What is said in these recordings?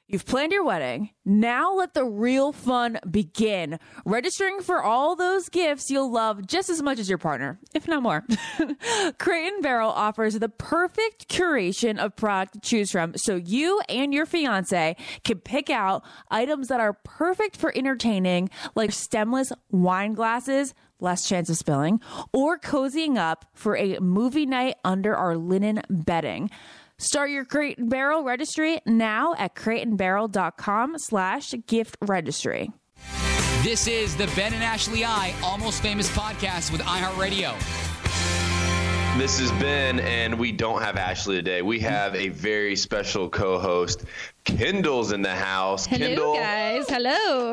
You've planned your wedding. Now let the real fun begin. Registering for all those gifts you'll love just as much as your partner, if not more. Crate & Barrel offers the perfect curation of product to choose from so you and your fiance can pick out items that are perfect for entertaining, like stemless wine glasses, less chance of spilling, or cozying up for a movie night under our linen bedding. Start your Crate & Barrel registry now at crateandbarrel.com/gift registry. This is the Ben and Ashley I Almost Famous podcast with iHeartRadio. This is Ben, and we don't have Ashley today. We have a very special co-host. Kendall's in the house. Hello, Kendall, guys. Hello.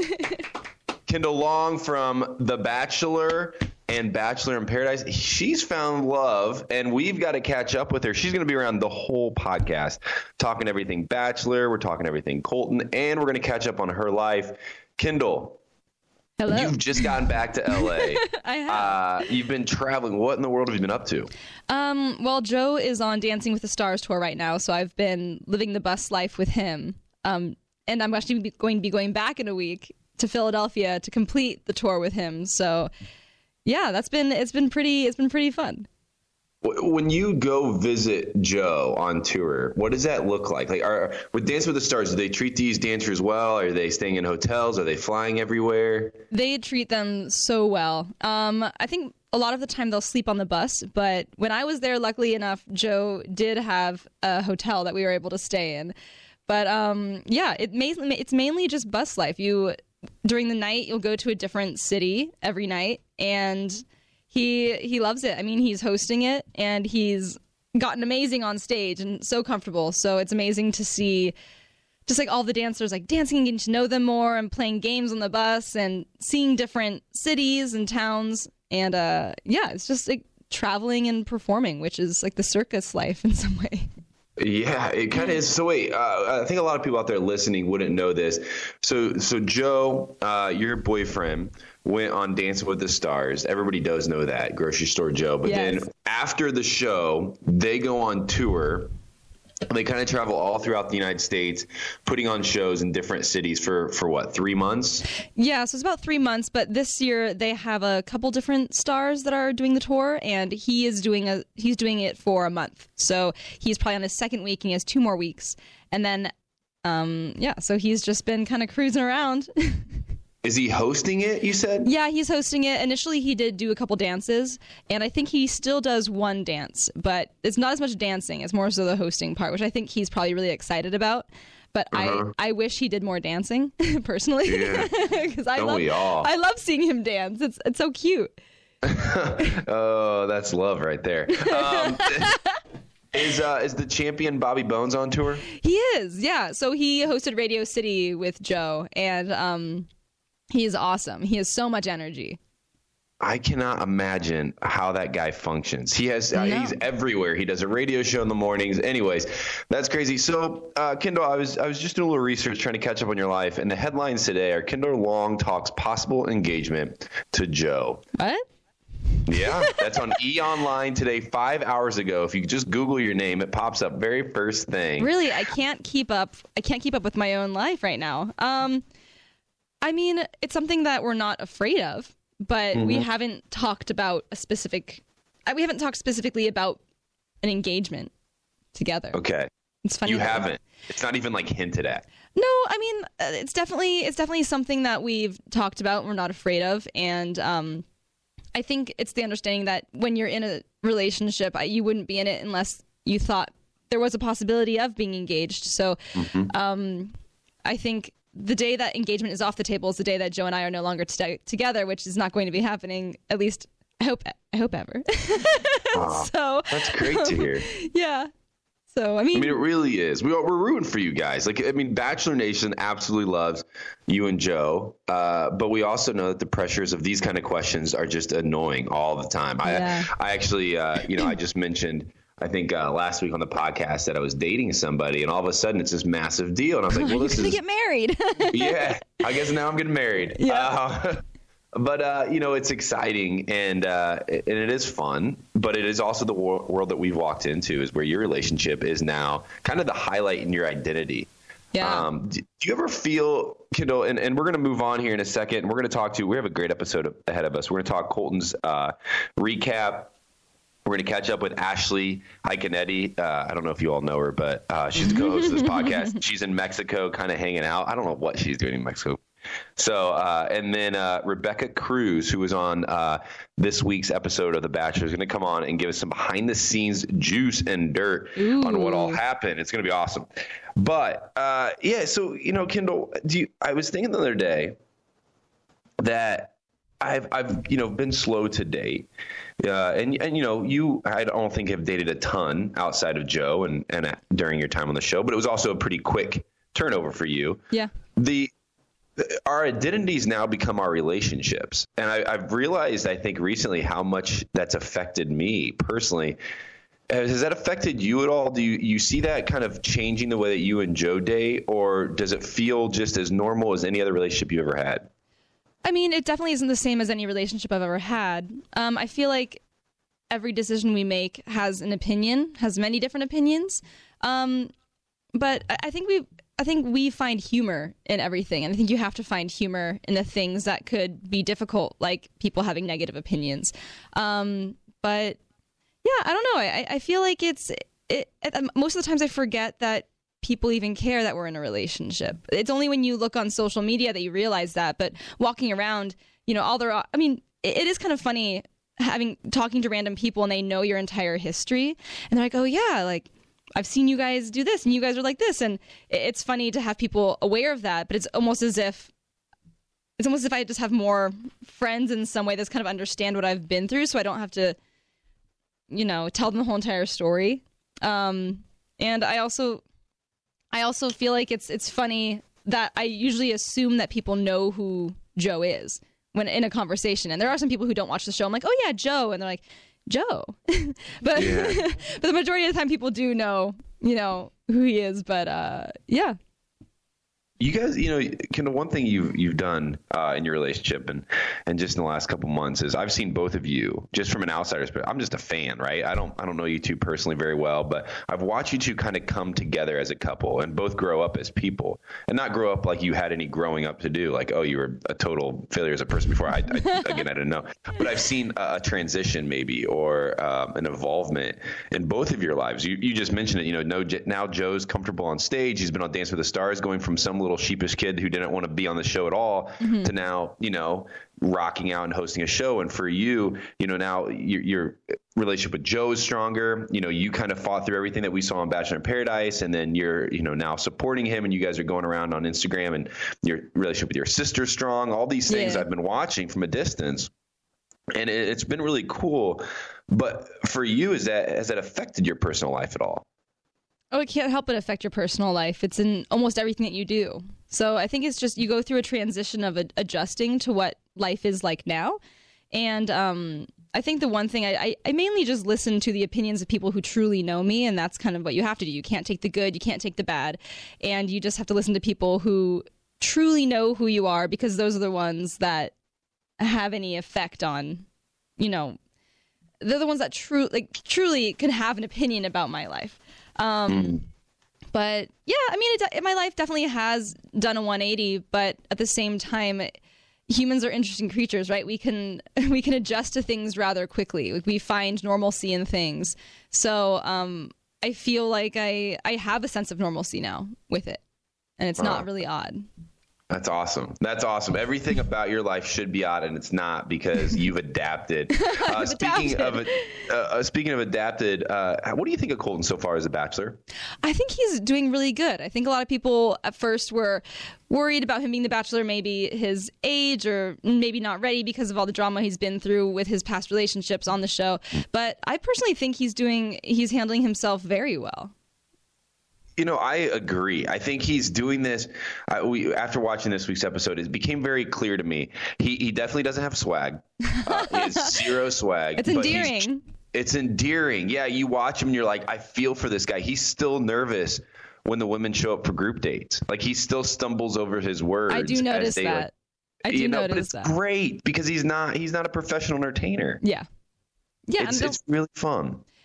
Kendall Long from The Bachelor and Bachelor in Paradise. She's found love, and we've got to catch up with her. She's going to be around the whole podcast, talking everything Bachelor. We're talking everything Colton, and we're going to catch up on her life. Kendall, Hello. you've just gotten back to LA. I have. You've been traveling. What in the world have you been up to? Well, Joe is on Dancing with the Stars tour right now, so I've been living the bus life with him. And I'm actually going to be going back in a week to Philadelphia to complete the tour with him. So, yeah, it's been pretty fun. When you go visit Joe on tour, what does that look like? Like, with Dance with the Stars, do they treat these dancers well? Are they staying in hotels? Are they flying everywhere? They treat them so well. I think a lot of the time they'll sleep on the bus, but when I was there, luckily enough, Joe did have a hotel that we were able to stay in. But yeah, it's mainly just bus life. During the night, you'll go to a different city every night, and he loves it. I mean, he's hosting it, and he's gotten amazing on stage and so comfortable. So it's amazing to see just like all the dancers like dancing and getting to know them more and playing games on the bus and seeing different cities and towns. And yeah, it's just like traveling and performing, which is like the circus life in some way. Yeah, it kind of is. So wait, I think a lot of people out there listening wouldn't know this. So Joe, your boyfriend, went on Dancing with the Stars. Everybody does know that, Grocery Store Joe. But Yes. then after the show, they go on tour. They kind of travel all throughout the United States, putting on shows in different cities for what, 3 months? Yeah, so it's about 3 months, but this year they have a couple different stars that are doing the tour, and he's doing it for a month. So he's probably on his second week, and he has 2 more weeks. And then, yeah, so he's just been kind of cruising around. Is he hosting it, you said? Yeah, he's hosting it. Initially, he did do a couple dances, and I think he still does one dance, but it's not as much dancing. It's more so the hosting part, which I think he's probably really excited about. But I wish he did more dancing, personally, because I love seeing him dance. It's so cute. Oh, that's love right there. Is the champion Bobby Bones on tour? He is, yeah. So he hosted Radio City with Joe, and he's awesome. He has so much energy. I cannot imagine how that guy functions. He's everywhere. He does a radio show in the mornings. Anyways, that's crazy. So, Kendall, I was just doing a little research trying to catch up on your life, and the headlines today are Kendall Long talks possible engagement to Joe. What? Yeah, that's on E! Online today, 5 hours ago. If you just Google your name, it pops up very first thing. Really, I can't keep up with my own life right now. I mean, it's something that we're not afraid of, but we haven't talked about we haven't talked specifically about an engagement together. Okay. It's funny. You haven't. It's not even like hinted at. No, I mean, it's definitely something that we've talked about and we're not afraid of. And I think it's the understanding that when you're in a relationship, you wouldn't be in it unless you thought there was a possibility of being engaged. So I think the day that engagement is off the table is the day that Joe and I are no longer together, which is not going to be happening, at least I hope ever. So that's great to hear. Yeah. So, I mean, it really is. We're rooting for you guys. Like, I mean, Bachelor Nation absolutely loves you and Joe. But we also know that the pressures of these kind of questions are just annoying all the time. Yeah. I actually, I just mentioned, I think last week on the podcast that I was dating somebody, and all of a sudden it's this massive deal. And I was like, well, this you're is gonna get married. Yeah, I guess now I'm getting married. Yeah. But it's exciting and it is fun, but it is also the world that we've walked into is where your relationship is now kind of the highlight in your identity. Yeah. Do you ever feel, Kendall, and we're going to move on here in a second, and we're going to talk to, we have a great episode ahead of us. We're going to talk Colton's recap. We're going to catch up with Ashley Iaconetti. I don't know if you all know her, but she's the co-host of this podcast. She's in Mexico kind of hanging out. I don't know what she's doing in Mexico. So, and then Rebecca Cruz, who was on this week's episode of The Bachelor, is going to come on and give us some behind-the-scenes juice and dirt on what all happened. It's going to be awesome. But, yeah, so, Kendall, I was thinking the other day that I've been slow to date. And you, I don't think have dated a ton outside of Joe and during your time on the show, but it was also a pretty quick turnover for you. Yeah. Our identities now become our relationships. And I've realized, I think recently, how much that's affected me personally. Has that affected you at all? Do you see that kind of changing the way that you and Joe date, or does it feel just as normal as any other relationship you ever had? I mean, it definitely isn't the same as any relationship I've ever had. I feel like every decision we make has an opinion, has many different opinions. But I think we find humor in everything. And I think you have to find humor in the things that could be difficult, like people having negative opinions. But yeah, I don't know. I feel like most of the times I forget that people even care that we're in a relationship. It's only when you look on social media that you realize that. But walking around, it is kind of funny talking to random people and they know your entire history. And they're like, oh yeah, like I've seen you guys do this and you guys are like this. And it's funny to have people aware of that, but it's almost as if I just have more friends in some way that's kind of understand what I've been through. So I don't have to, tell them the whole entire story. And I also feel like it's funny that I usually assume that people know who Joe is when in a conversation. And there are some people who don't watch the show. I'm like, oh yeah, Joe. And they're like, Joe. but Yeah. but the majority of the time people do know, who he is. But yeah. You guys, Kendall, one thing you've done in your relationship and just in the last couple months is I've seen both of you just from an outsider's perspective. I'm just a fan, right? I don't know you two personally very well, but I've watched you two kind of come together as a couple and both grow up as people, and not grow up like you had any growing up to do, like, oh, you were a total failure as a person before. I didn't know, but I've seen a transition maybe or an evolvement in both of your lives. You just mentioned it. Now Joe's comfortable on stage. He's been on Dance with the Stars, going from some little sheepish kid who didn't want to be on the show at all to now, rocking out and hosting a show. And for you, now your relationship with Joe is stronger. You kind of fought through everything that we saw on Bachelor in Paradise, and then you're, now supporting him, and you guys are going around on Instagram, and your relationship with your sister's strong. All these things I've been watching from a distance, and it's been really cool. But for you, has that affected your personal life at all? Oh, it can't help but affect your personal life. It's in almost everything that you do. So I think it's just you go through a transition of adjusting to what life is like now. And I think the one thing I mainly just listen to the opinions of people who truly know me, and that's kind of what you have to do. You can't take the good, you can't take the bad, and you just have to listen to people who truly know who you are, because those are the ones that have any effect on, they're the ones that truly can have an opinion about my life. But yeah, I mean, my life definitely has done a 180, but at the same time, humans are interesting creatures, right? We can adjust to things rather quickly. We find normalcy in things. So, I feel like I have a sense of normalcy now with it, and it's not really odd. That's awesome. That's awesome. Everything about your life should be odd, and it's not, because you've adapted. Speaking of adapted, what do you think of Colton so far as a Bachelor? I think he's doing really good. I think a lot of people at first were worried about him being the Bachelor, maybe his age, or maybe not ready because of all the drama he's been through with his past relationships on the show. But I personally think he's handling himself very well. I agree. I think he's doing this. After watching this week's episode, it became very clear to me. He definitely doesn't have swag. He has zero swag. It's endearing. It's endearing. Yeah, you watch him and you're like, I feel for this guy. He's still nervous when the women show up for group dates. Like, he still stumbles over his words. I do notice that. I do notice but it's that. Great, because he's not a professional entertainer. Yeah. Yeah. It's really fun.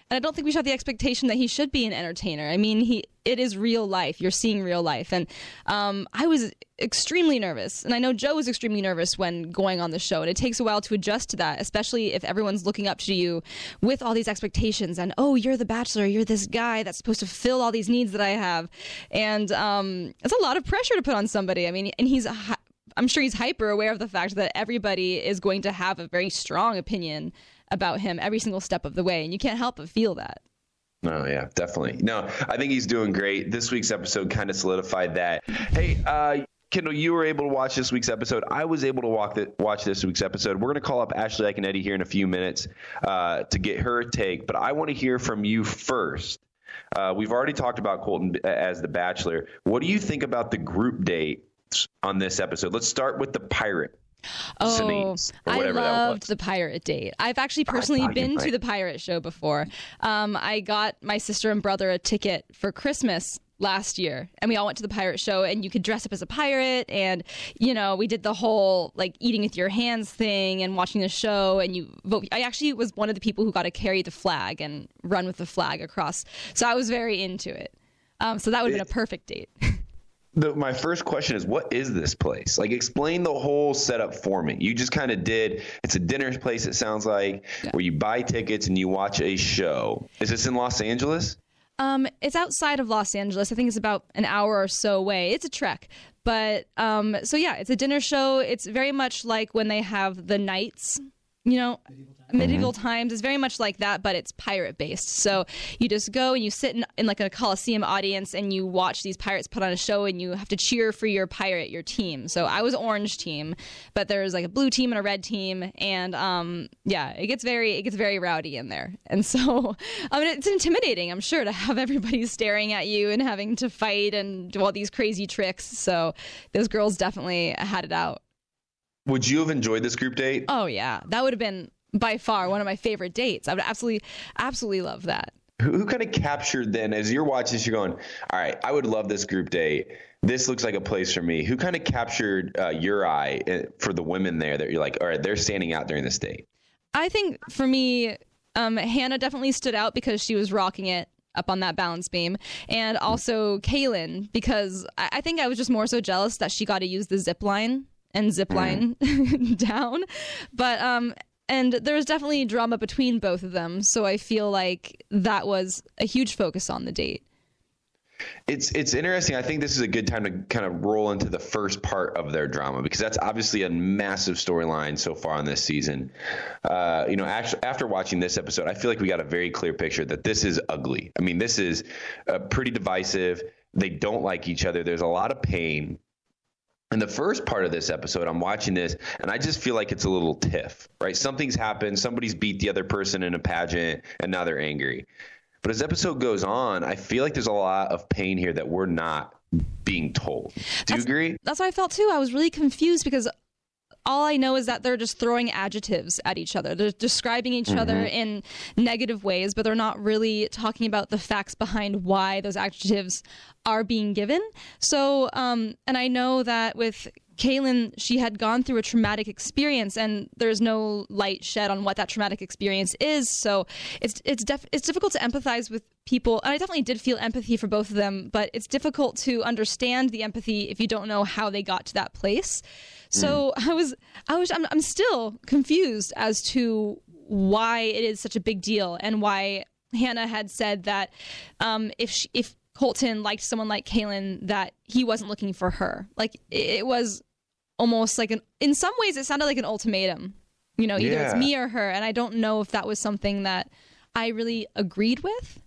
And I don't think we should have the expectation that he should be an entertainer. I mean, it is real life. You're seeing real life. And I was extremely nervous. And I know Joe was extremely nervous when going on the show. And it takes a while to adjust to that, especially if everyone's looking up to you with all these expectations. And, oh, you're the Bachelor. You're this guy that's supposed to fill all these needs that I have. And it's a lot of pressure to put on somebody. I mean, and I'm sure he's hyper aware of the fact that everybody is going to have a very strong opinion about him every single step of the way. And you can't help but feel that. Oh, yeah, definitely. No, I think he's doing great. This week's episode kind of solidified that. Hey, Kendall, you were able to watch this week's episode. I was able to watch this week's episode. We're going to call up Ashley Iaconetti here in a few minutes to get her take. But I want to hear from you first. We've already talked about Colton as the Bachelor. What do you think about the group date on this episode? Let's start with the pirate. Oh, I loved the pirate date. I've actually personally been to the pirate show before. I got my sister and brother a ticket for Christmas last year, and we all went to the pirate show, and you could dress up as a pirate, and we did the whole like eating with your hands thing and watching the show, and you vote. I actually was one of the people who got to carry the flag and run with the flag across, so I was very into it. So that would have been a perfect date. My first question is, what is this place? Like, explain the whole setup for me. You just kind of did. It's a dinner place, it sounds like, where you buy tickets and you watch a show. Is this in Los Angeles? It's outside of Los Angeles. I think it's about an hour or so away. It's a trek. But so, yeah, it's a dinner show. It's very much like when they have the nights, medieval times. Is very much like that, but it's pirate based. So you just go and you sit in like a Coliseum audience and you watch these pirates put on a show, and you have to cheer for your pirate, your team. So I was orange team, but there's like a blue team and a red team, and it gets very rowdy in there. And so I mean, it's intimidating, I'm sure, to have everybody staring at you and having to fight and do all these crazy tricks. So those girls definitely had it out. Would you have enjoyed this group date? Oh yeah, that would have been by far one of my favorite dates. I would absolutely love that. Who kind of captured then, as you're watching this, you're going, all right, I would love this group date. This looks like a place for me. Who kind of captured your eye for the women there that you're like, all right, they're standing out during this date? I think for me, Hannah definitely stood out because she was rocking it up on that balance beam. And also Kaylin, because I think I was just more so jealous that she got to use the zip line down. But and there was definitely drama between both of them, so I feel like that was a huge focus on the date. It's interesting. I think this is a good time to kind of roll into the first part of their drama, because that's obviously a massive storyline so far on this season. After watching this episode, I feel like we got a very clear picture that this is ugly. I mean, this is pretty divisive. They don't like each other. There's a lot of pain. In the first part of this episode, I'm watching this, and I just feel like it's a little tiff, right? Something's happened. Somebody's beat the other person in a pageant, and now they're angry. But as the episode goes on, I feel like there's a lot of pain here that we're not being told. Do you agree? That's what I felt, too. I was really confused because all I know is that they're just throwing adjectives at each other. They're describing each other in negative ways, but they're not really talking about the facts behind why those adjectives are being given. So, and I know that with Kaylin, she had gone through a traumatic experience, and there's no light shed on what that traumatic experience is. So it's difficult to empathize with people, and I definitely did feel empathy for both of them, but it's difficult to understand the empathy if you don't know how they got to that place. So I'm still confused as to why it is such a big deal, and why Hannah had said that if Colton liked someone like Kaylin, that he wasn't looking for her. Like, it was almost like in some ways it sounded like an ultimatum, either it's me or her. And I don't know if that was something that I really agreed with.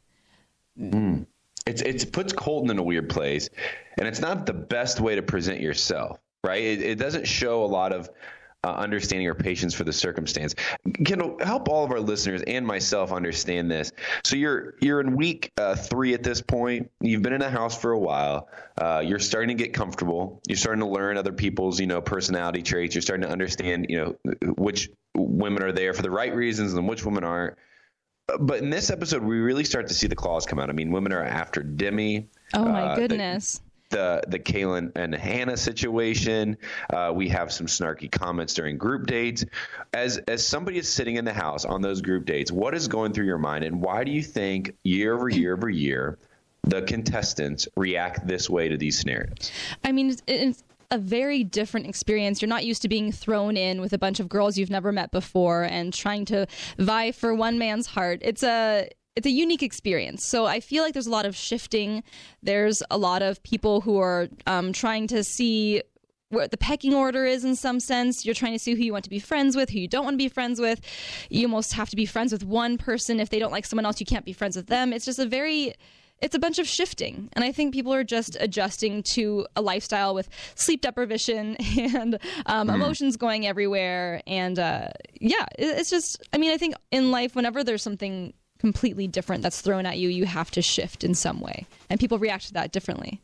It puts Colton in a weird place, and it's not the best way to present yourself, right? It doesn't show a lot of understanding or patience for the circumstance. Kendall, help all of our listeners and myself understand this. So you're in week 3 at this point. You've been in a house for a while. You're starting to get comfortable. You're starting to learn other people's, personality traits. You're starting to understand, which women are there for the right reasons and which women aren't. But in this episode, we really start to see the claws come out. I mean, women are after Demi. Oh my goodness. the Kaylin and Hannah situation. We have some snarky comments during group dates. As somebody is sitting in the house on those group dates, what is going through your mind, and why do you think year over year over year the contestants react this way to these scenarios? I mean, it's a very different experience. You're not used to being thrown in with a bunch of girls you've never met before and trying to vie for one man's heart. It's a unique experience. So I feel like there's a lot of shifting. There's a lot of people who are trying to see what the pecking order is in some sense. You're trying to see who you want to be friends with, who you don't want to be friends with. You almost have to be friends with one person. If they don't like someone else, you can't be friends with them. It's just it's a bunch of shifting. And I think people are just adjusting to a lifestyle with sleep deprivation and emotions going everywhere. And it's just, I mean, I think in life, whenever there's something completely different that's thrown at you, you have to shift in some way. And people react to that differently.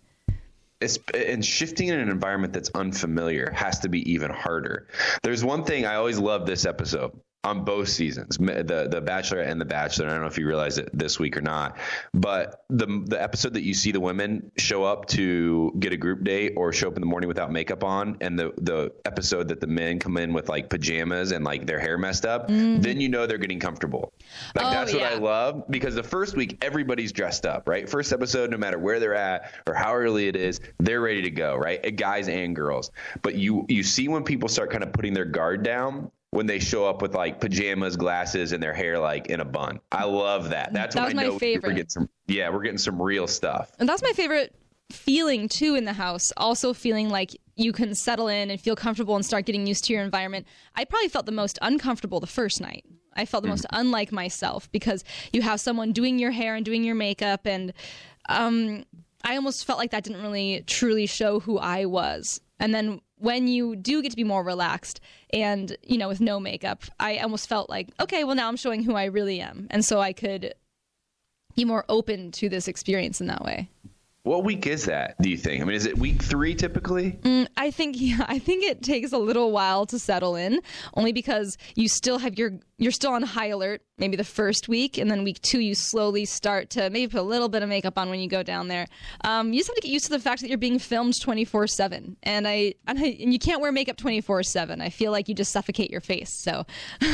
And shifting in an environment that's unfamiliar has to be even harder. There's one thing I always love this episode on both seasons, the Bachelorette and the Bachelor. I don't know if you realize it this week or not, but the episode that you see the women show up to get a group date or show up in the morning without makeup on, and the episode that the men come in with like pajamas and like their hair messed up, then you know they're getting comfortable. Like that's what I love, because the first week everybody's dressed up, right? First episode, no matter where they're at or how early it is, they're ready to go, right? Guys and girls. But you see when people start kind of putting their guard down, when they show up with like pajamas, glasses, and their hair like in a bun. I love that. That's when I know we're getting some real stuff. And that's my favorite feeling too in the house. Also feeling like you can settle in and feel comfortable and start getting used to your environment. I probably felt the most uncomfortable the first night. I felt the most unlike myself, because you have someone doing your hair and doing your makeup, and I almost felt like that didn't really truly show who I was. And then when you do get to be more relaxed and, you know, with no makeup, I almost felt like, okay, well, now I'm showing who I really am. And so I could be more open to this experience in that way. What week is that, do you think? I mean, is it week 3 typically? I think it takes a little while to settle in, only because you still have you're still on high alert maybe the first week, and then week 2 you slowly start to maybe put a little bit of makeup on when you go down there. You just have to get used to the fact that you're being filmed 24/7, and you can't wear makeup 24/7. I feel like you just suffocate your face. So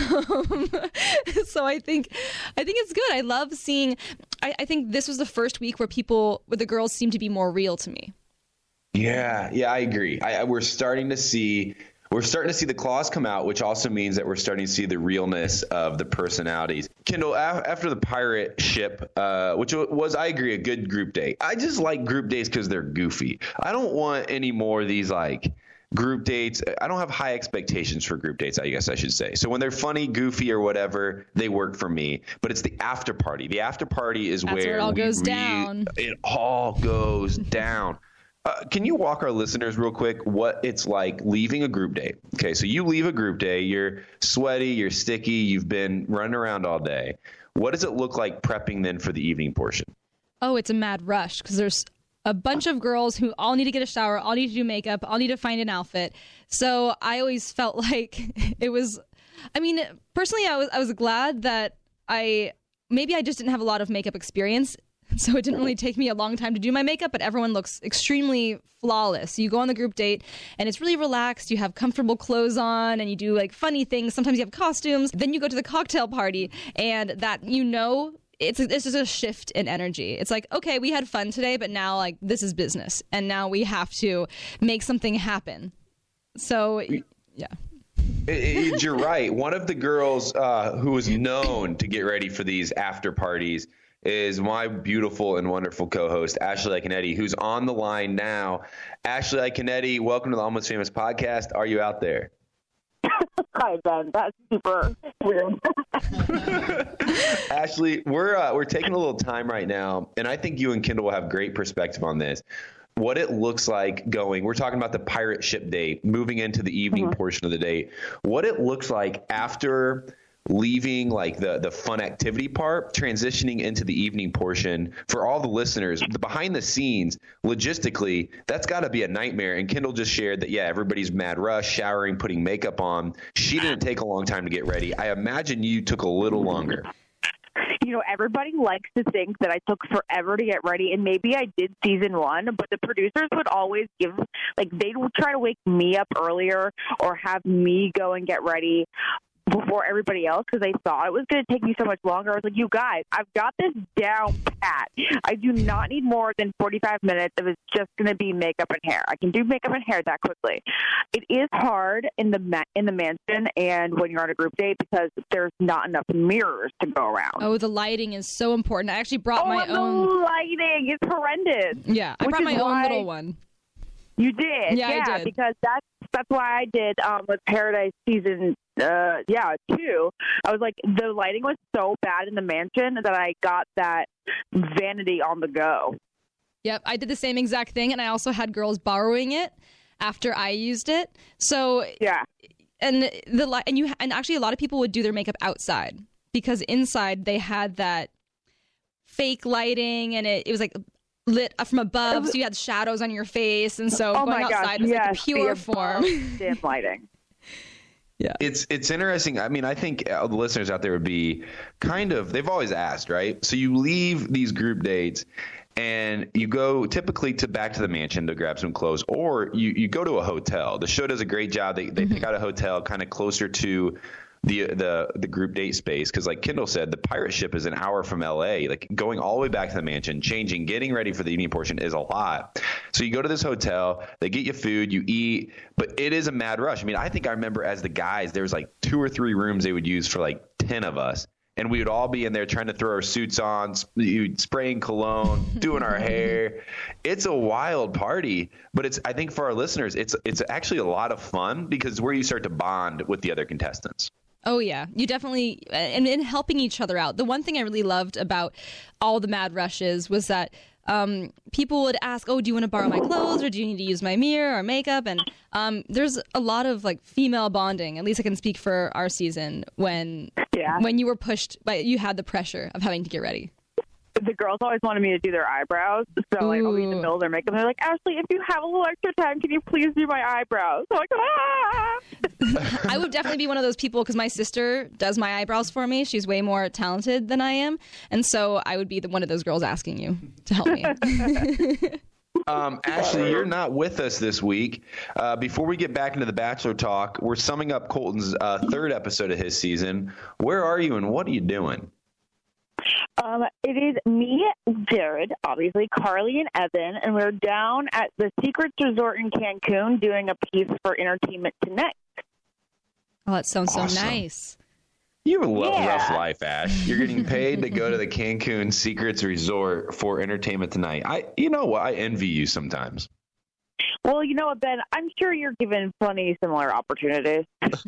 so I think it's good. I love seeing. I think this was the first week where the girls seem to be more real to me. Yeah, I agree. We're starting to see the claws come out, which also means that we're starting to see the realness of the personalities. Kendall, after the pirate ship, which was, I agree, a good group date. I just like group dates because they're goofy. I don't want any more of these like group dates. I don't have high expectations for group dates, I guess I should say. So when they're funny, goofy, or whatever, they work for me. But it's the after party. The after party is where it all goes down. It all goes down. Can you walk our listeners real quick what it's like leaving a group date? Okay, so you leave a group date, you're sweaty, you're sticky, you've been running around all day. What does it look like prepping then for the evening portion? Oh, it's a mad rush, because there's a bunch of girls who all need to get a shower, all need to do makeup, all need to find an outfit. So I always felt like it was, I mean, personally, I was glad that maybe I just didn't have a lot of makeup experience. So it didn't really take me a long time to do my makeup, but everyone looks extremely flawless. You go on the group date and it's really relaxed. You have comfortable clothes on and you do like funny things. Sometimes you have costumes. Then you go to the cocktail party, and that, you know, it's just a shift in energy. It's like, okay, we had fun today, but now like this is business, and now we have to make something happen. So yeah. You're right. One of the girls who is known to get ready for these after parties is my beautiful and wonderful co-host, Ashley Iaconetti, who's on the line now. Ashley Iaconetti, welcome to the Almost Famous podcast. Are you out there? Hi, Ben. That's super weird. Ashley, we're taking a little time right now, and I think you and Kendall will have great perspective on this. What it looks like we're talking about the pirate ship date, moving into the evening portion of the date. What it looks like after leaving like the fun activity part, transitioning into the evening portion. For all the listeners, the behind the scenes, logistically, that's got to be a nightmare. And Kendall just shared that, yeah, everybody's mad rush, showering, putting makeup on. She didn't take a long time to get ready. I imagine you took a little longer. everybody likes to think that I took forever to get ready, and maybe I did season 1, but the producers would always they would try to wake me up earlier or have me go and get ready before everybody else because they thought it was going to take me so much longer. I was like, you guys, I've got this down pat. I do not need more than 45 minutes if it's just going to be makeup and hair. I can do makeup and hair that quickly. It is hard in the mansion and when you're on a group date because there's not enough mirrors to go around. Oh, the lighting is so important. I actually brought my own. The lighting is horrendous. Yeah, I brought my own little one. You did? Yeah, I did. Because that's why I did with Paradise season 2. I was like, the lighting was so bad in the mansion that I got that vanity on the go. Yep, I did the same exact thing, and I also had girls borrowing it after I used it. So yeah, and actually a lot of people would do their makeup outside because inside they had that fake lighting, and it was like lit from above, so you had shadows on your face, and so going outside was like a pure form. Dim lighting. Yeah, it's interesting. I mean, I think the listeners out there would be they've always asked, right? So you leave these group dates and you go typically back to the mansion to grab some clothes, or you go to a hotel. The show does a great job. They pick out a hotel kind of closer to the group date space because, like Kendall said, the pirate ship is an hour from LA. Like going all the way back to the mansion, changing, getting ready for the evening portion is a lot. So you go to this hotel, they get you food, you eat, but it is a mad rush. I mean, I think I remember as the guys, there was like 2 or 3 rooms they would use for like 10 of us. And we would all be in there trying to throw our suits on, spraying cologne, doing our hair. It's a wild party, but I think for our listeners, it's actually a lot of fun because it's where you start to bond with the other contestants. Oh, yeah. You definitely, and in helping each other out. The one thing I really loved about all the Mad Rushes was that people would ask, oh, do you want to borrow my clothes, or do you need to use my mirror or makeup? And there's a lot of like female bonding. At least I can speak for our season when you were pushed, you had the pressure of having to get ready. The girls always wanted me to do their eyebrows, so like I'll be in the middle of their makeup. And they're like, Ashley, if you have a little extra time, can you please do my eyebrows? I'm like, I would definitely be one of those people because my sister does my eyebrows for me. She's way more talented than I am, and so I would be one of those girls asking you to help me. Ashley, you're not with us this week. Before we get back into the Bachelor talk, we're summing up Colton's 3rd episode of his season. Where are you and what are you doing? It is me, Jared, obviously, Carly, and Evan, and we're down at the Secrets Resort in Cancun doing a piece for Entertainment Tonight. Oh, that sounds awesome. So nice. You have a rough life, Ash. You're getting paid to go to the Cancun Secrets Resort for Entertainment Tonight. You know what? I envy you sometimes. Well, you know what, Ben? I'm sure you're given plenty of similar opportunities.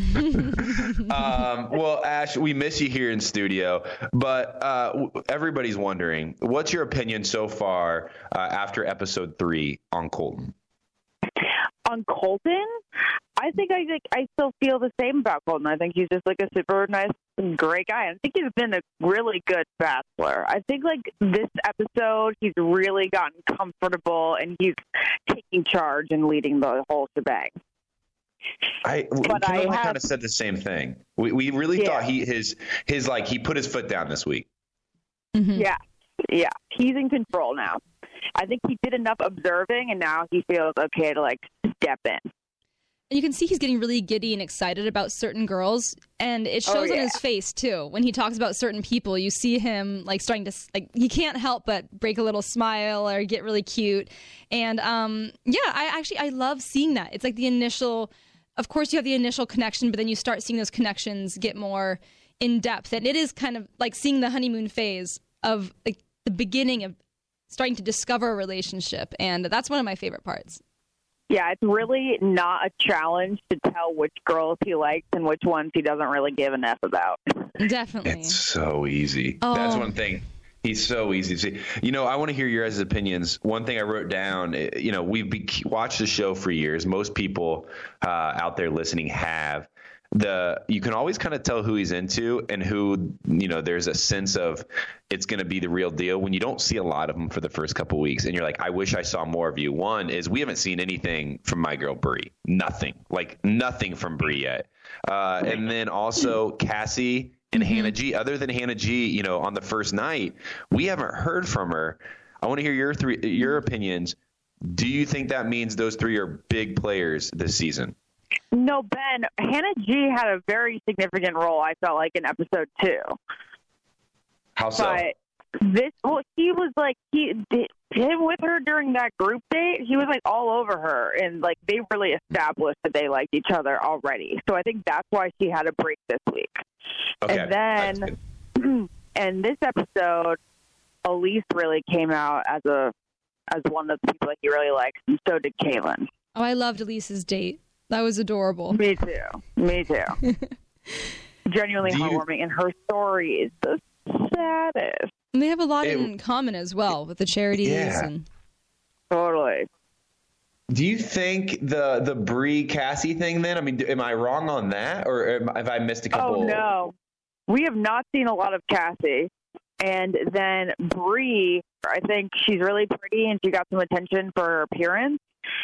Well, Ash, we miss you here in studio, but everybody's wondering, what's your opinion so far after episode 3 on Colton? On Colton? I think I still feel the same about Colton. I think he's just like a super nice, great guy. I think he's been a really good bachelor. I think like this episode, he's really gotten comfortable and he's taking charge and leading the whole shebang. I kind of said the same thing. We really thought he put his foot down this week. Mm-hmm. Yeah, he's in control now. I think he did enough observing, and now he feels okay to like step in. And you can see he's getting really giddy and excited about certain girls, and it shows on his face too. When he talks about certain people, you see him like starting to he can't help but break a little smile or get really cute. And I love seeing that. It's like the initial. Of course, you have the initial connection, but then you start seeing those connections get more in depth, and it is kind of like seeing the honeymoon phase of like the beginning of starting to discover a relationship, and that's one of my favorite parts. Yeah, it's really not a challenge to tell which girls he likes and which ones he doesn't really give an F about. Definitely. It's so easy. Oh. That's one thing. He's so easy to see. I want to hear your guys' opinions. One thing I wrote down, we've watched the show for years. Most people out there listening have. You can always kind of tell who he's into and who, there's a sense of it's going to be the real deal when you don't see a lot of them for the first couple of weeks. And you're like, I wish I saw more of you. One is we haven't seen anything from my girl Brie. Nothing from Brie yet. And then also Cassie And Hannah G, other than Hannah G, on the first night, we haven't heard from her. I want to hear your opinions. Do you think that means those three are big players this season? No, Ben. Hannah G had a very significant role, I felt like, in episode 2. How so? But he was like, him with her during that group date, he was like all over her. And like they really established that they liked each other already. So I think that's why she had a break this week. Okay. And then, and this episode, Elise really came out as one of the people that he really likes, and so did Kaylin. Oh, I loved Elise's date. That was adorable. Me too. Genuinely heartwarming, and her story is the saddest. And they have a lot in common as well with the charities. Yeah. And Totally. Do you think the Brie Cassie thing then? I mean, am I wrong on that, or have I missed a couple? Oh no, we have not seen a lot of Cassie, and then Brie. I think she's really pretty, and she got some attention for her appearance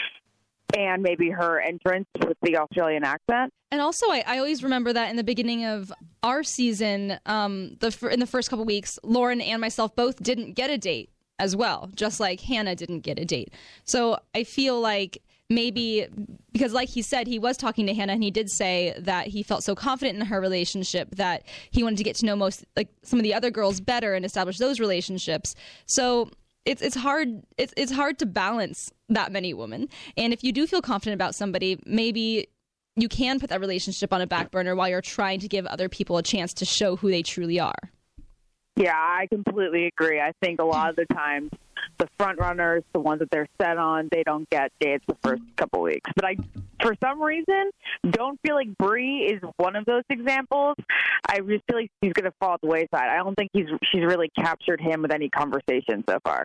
and maybe her entrance with the Australian accent. And also, I always remember that in the beginning of our season, in the first couple weeks, Lauren and myself both didn't get a date as well, just like Hannah didn't get a date. So I feel like maybe, because like he said, he was talking to Hannah, and he did say that he felt so confident in her relationship that he wanted to get to know some of the other girls better and establish those relationships. So it's hard to balance that many women. And if you do feel confident about somebody, maybe you can put that relationship on a back burner while you're trying to give other people a chance to show who they truly are. Yeah, I completely agree. I think a lot of the times the front runners, the ones that they're set on, they don't get dates the first couple weeks. But I, for some reason, don't feel like Brie is one of those examples. I just feel like she's going to fall at the wayside. I don't think she's really captured him with any conversation so far.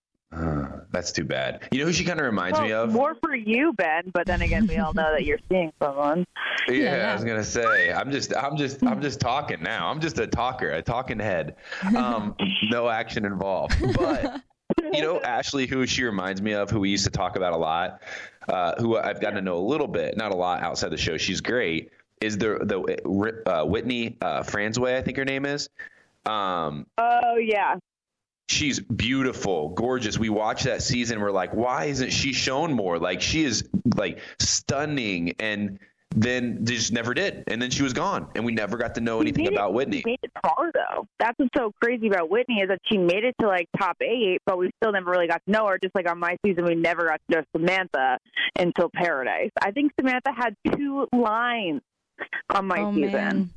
That's too bad. You know who she kind of reminds me of? More for you, Ben. But then again, we all know that you're seeing someone. Yeah, I was gonna say. I'm just talking now. I'm just a talker, a talking head. No action involved. But Ashley, who she reminds me of, who we used to talk about a lot, who I've gotten to know a little bit, not a lot outside the show. She's great. Is the Whitney Franzway, I think her name is. Oh yeah. She's beautiful, gorgeous. We watched that season. We're like, why isn't she shown more? Like, she is like stunning, and then they just never did. And then she was gone, and we never got to know anything about Whitney. She made it far though. That's what's so crazy about Whitney is that she made it to like top 8, but we still never really got to know her. Just like on my season, we never got to know Samantha until Paradise. I think Samantha had 2 lines on my season. Man.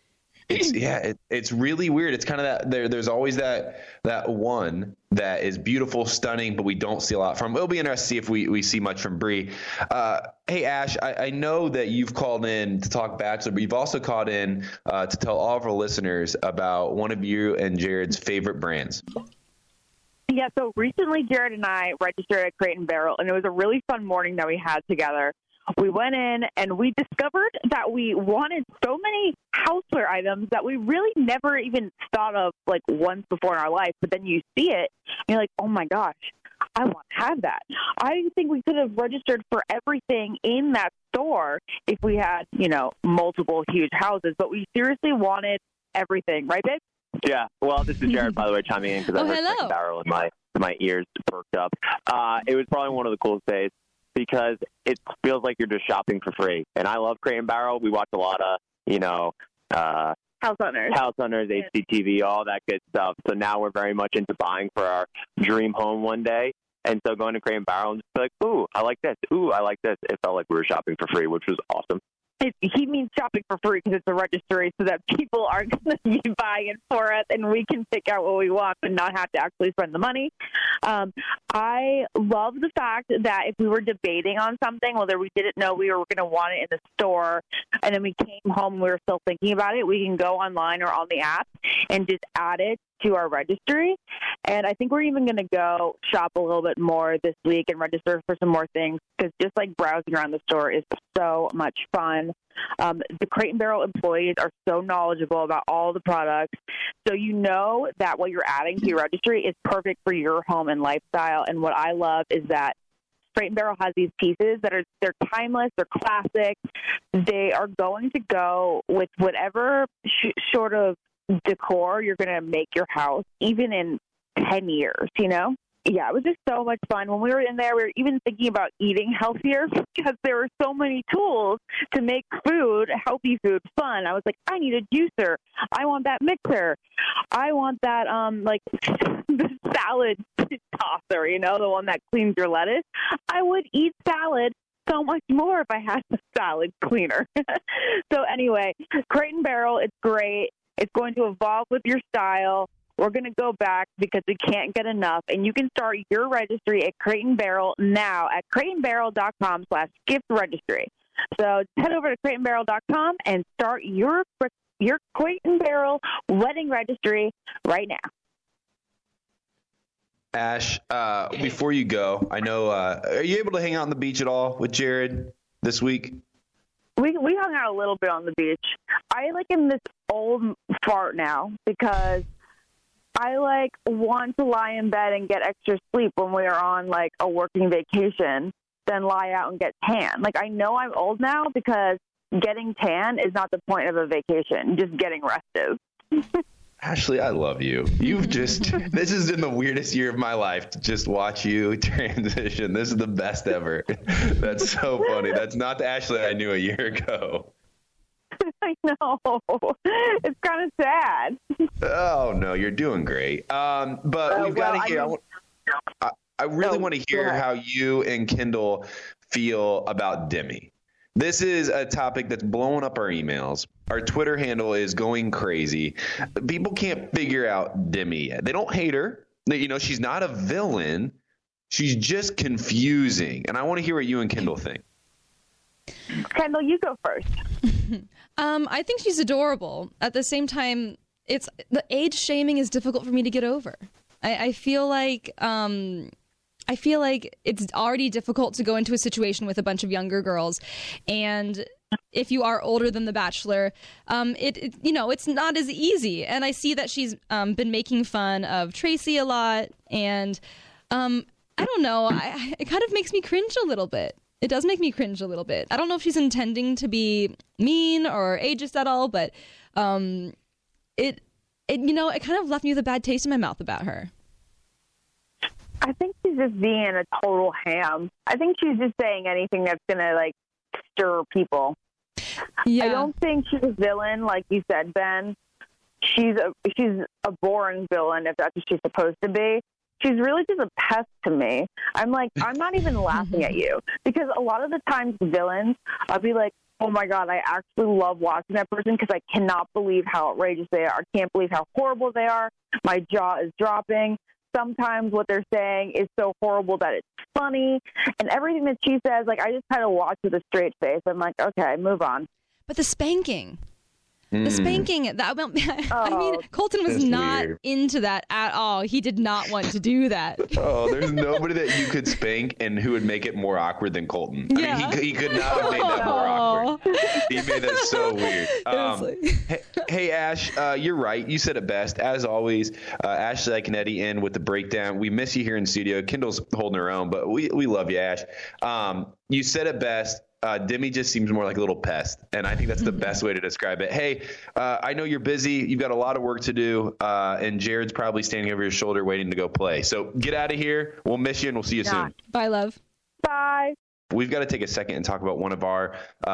It's really weird. It's kind of that there's always that one that is beautiful, stunning, but we don't see a lot from. It'll be interesting to see if we see much from Brie. Hey Ash, I know that you've called in to talk Bachelor, but you've also called in to tell all of our listeners about one of you and Jared's favorite brands. Yeah, so recently Jared and I registered at Crate & Barrel, and it was a really fun morning that we had together. We went in and we discovered that we wanted so many houseware items that we really never even thought of like once before in our life. But then you see it and you're like, oh my gosh, I want to have that. I think we could have registered for everything in that store if we had, multiple huge houses. But we seriously wanted everything, right, babe? Yeah. Well, this is Jared, by the way, chiming in because I heard Crate & Barrel with my ears perked up. It was probably one of the coolest days, because it feels like you're just shopping for free. And I love Crate & Barrel. We watch a lot of, House Hunters, HGTV, all that good stuff. So now we're very much into buying for our dream home one day. And so going to Crate & Barrel and just be like, ooh, I like this. Ooh, I like this. It felt like we were shopping for free, which was awesome. He means shopping for free because it's a registry so that people are going to be buying it for us and we can pick out what we want and not have to actually spend the money. I love the fact that if we were debating on something, whether we didn't know we were going to want it in the store and then we came home and we were still thinking about it, we can go online or on the app and just add it to our registry. And I think we're even going to go shop a little bit more this week and register for some more things because just like browsing around the store is so much fun. The Crate & Barrel employees are so knowledgeable about all the products. So you know that what you're adding to your registry is perfect for your home and lifestyle. And what I love is that Crate & Barrel has these pieces that they're timeless, they're classic. They are going to go with whatever sort of decor you're going to make your house, even in 10 years, you know? Yeah, it was just so much fun. When we were in there, we were even thinking about eating healthier because there were so many tools to make food, healthy food, fun. I was like, I need a juicer. I want that mixer. I want that, the salad tosser, you know, the one that cleans your lettuce. I would eat salad so much more if I had a salad cleaner. So anyway, Crate & Barrel, it's great. It's going to evolve with your style. We're going to go back because we can't get enough. And you can start your registry at Crate & Barrel now at crateandbarrel.com/gift registry. So head over to crateandbarrel.com and start your Crate & Barrel wedding registry right now. Ash, before you go, I know, are you able to hang out on the beach at all with Jared this week? We hung out a little bit on the beach. I am this old fart now because I want to lie in bed and get extra sleep when we are on a working vacation than lie out and get tan. I know I'm old now because getting tan is not the point of a vacation, just getting restive. Ashley, I love you. This has been the weirdest year of my life to just watch you transition. This is the best ever. That's so funny. That's not the Ashley I knew a year ago. I know. It's kind of sad. Oh, no, you're doing great. But we've got to hear. I really want to hear how you and Kendall feel about Demi. This is a topic that's blowing up our emails. Our Twitter handle is going crazy. People can't figure out Demi yet. They don't hate her. She's not a villain. She's just confusing. And I want to hear what you and Kendall think. Kendall, you go first. I think she's adorable. At the same time, the age shaming is difficult for me to get over. I feel like it's already difficult to go into a situation with a bunch of younger girls, and if you are older than The Bachelor, it's not as easy. And I see that she's been making fun of Tracy a lot, and I don't know. It kind of makes me cringe a little bit. It does make me cringe a little bit. I don't know if she's intending to be mean or ageist at all, but it kind of left me with a bad taste in my mouth about her. I think she's just being a total ham. I think she's just saying anything that's going to, stir people. Yeah. I don't think she's a villain, like you said, Ben. She's a boring villain, if that's what she's supposed to be. She's really just a pest to me. I'm not even laughing at you. Because a lot of the times villains, I'll be like, oh, my God, I actually love watching that person because I cannot believe how outrageous they are. I can't believe how horrible they are. My jaw is dropping. Sometimes what they're saying is so horrible that it's funny. And everything that she says, I just kind of watch with a straight face. I'm like, okay, move on. But the spanking. The spanking, I mean, Colton was not into that at all. He did not want to do that. Oh, there's nobody that you could spank and who would make it more awkward than Colton. Yeah. I mean, he could not have made that more awkward. He made that so weird. Hey, Ash, you're right. You said it best. As always, Ashley Iaconetti in with the breakdown. We miss you here in studio. Kendall's holding her own, but we love you, Ash. You said it best. Demi just seems more like a little pest, and I think that's the best way to describe it. Hey, I know you're busy. You've got a lot of work to do, and Jared's probably standing over your shoulder waiting to go play. So get out of here. We'll miss you, and we'll see you soon. Bye, love. Bye. We've got to take a second and talk about one of our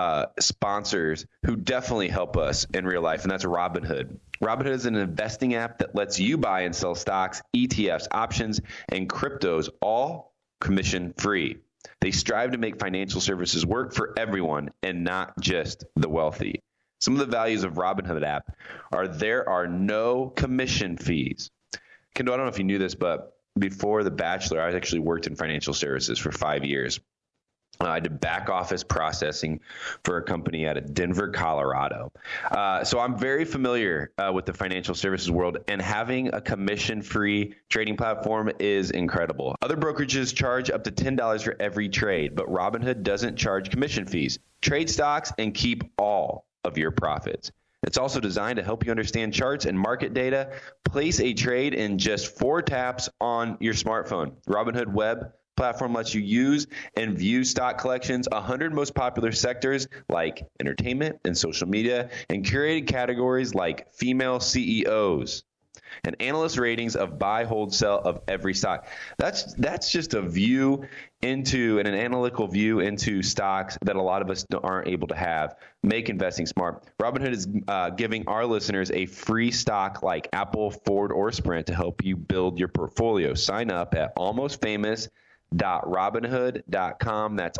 sponsors who definitely help us in real life, and that's Robinhood. Robinhood is an investing app that lets you buy and sell stocks, ETFs, options, and cryptos, all commission-free. They strive to make financial services work for everyone and not just the wealthy. Some of the values of Robinhood app are there are no commission fees. Kendall, I don't know if you knew this, but before The Bachelor, I actually worked in financial services for 5 years. I did back office processing for a company out of Denver, Colorado. So I'm very familiar with the financial services world, and having a commission-free trading platform is incredible. Other brokerages charge up to $10 for every trade, but Robinhood doesn't charge commission fees. Trade stocks and keep all of your profits. It's also designed to help you understand charts and market data. Place a trade in just 4 taps on your smartphone. Robinhood Web platform lets you use and view stock collections, 100 most popular sectors like entertainment and social media, and curated categories like female CEOs, and analyst ratings of buy, hold, sell of every stock. That's just a view into an analytical view into stocks that a lot of us aren't able to have. Make investing smart. Robinhood is giving our listeners a free stock like Apple, Ford, or Sprint to help you build your portfolio. Sign up at almostfamous.robinhood.com. That's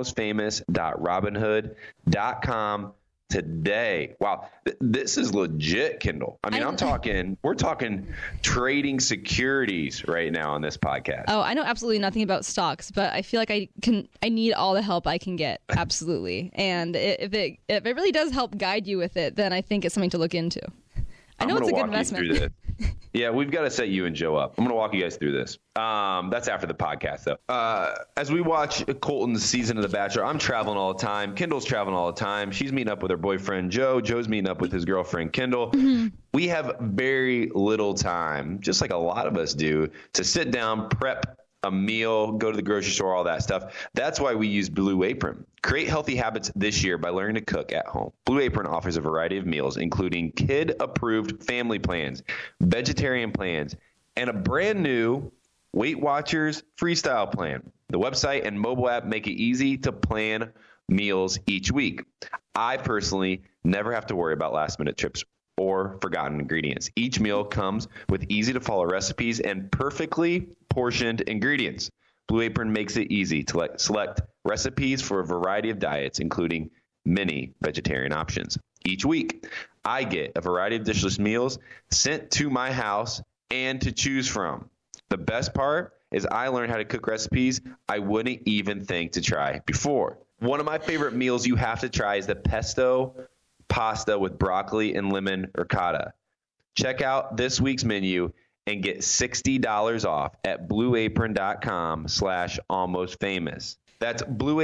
almostfamous.robinhood.com today. Wow, this is legit, Kendall. I mean, we're talking trading securities right now on this podcast. Oh, I know absolutely nothing about stocks, but I feel like I need all the help I can get. Absolutely. And if it really does help guide you with it, then I think it's something to look into. I know it's a good investment. Yeah, we've got to set you and Joe up. I'm going to walk you guys through this. That's after the podcast, though. As we watch Colton's season of The Bachelor, I'm traveling all the time. Kendall's traveling all the time. She's meeting up with her boyfriend, Joe. Joe's meeting up with his girlfriend, Kendall. Mm-hmm. We have very little time, just like a lot of us do, to sit down, prep a meal, go to the grocery store, all that stuff. That's why we use Blue Apron. Create healthy habits this year by learning to cook at home. Blue Apron offers a variety of meals, including kid-approved family plans, vegetarian plans, and a brand new Weight Watchers Freestyle plan. The website and mobile app make it easy to plan meals each week. I personally never have to worry about last-minute trips or forgotten ingredients. Each meal comes with easy-to-follow recipes and perfectly portioned ingredients. Blue Apron makes it easy to select recipes for a variety of diets, including many vegetarian options. Each week, I get a variety of dishless meals sent to my house and to choose from. The best part is I learned how to cook recipes I wouldn't even think to try before. One of my favorite meals you have to try is the pesto pasta with broccoli and lemon ricotta. Check out this week's menu and get $60 off at blueapron.com/almostfamous. That's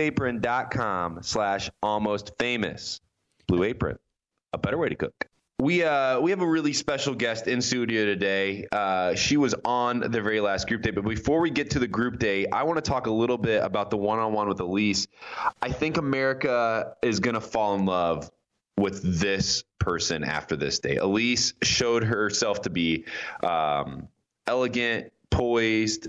blueapron.com/almostfamous. Blue Apron, a better way to cook. We have a really special guest in studio today. She was on the very last group day. But before we get to the group day, I want to talk a little bit about the one-on-one with Elise. I think America is going to fall in love with this person after this day. Elise showed herself to be elegant, poised,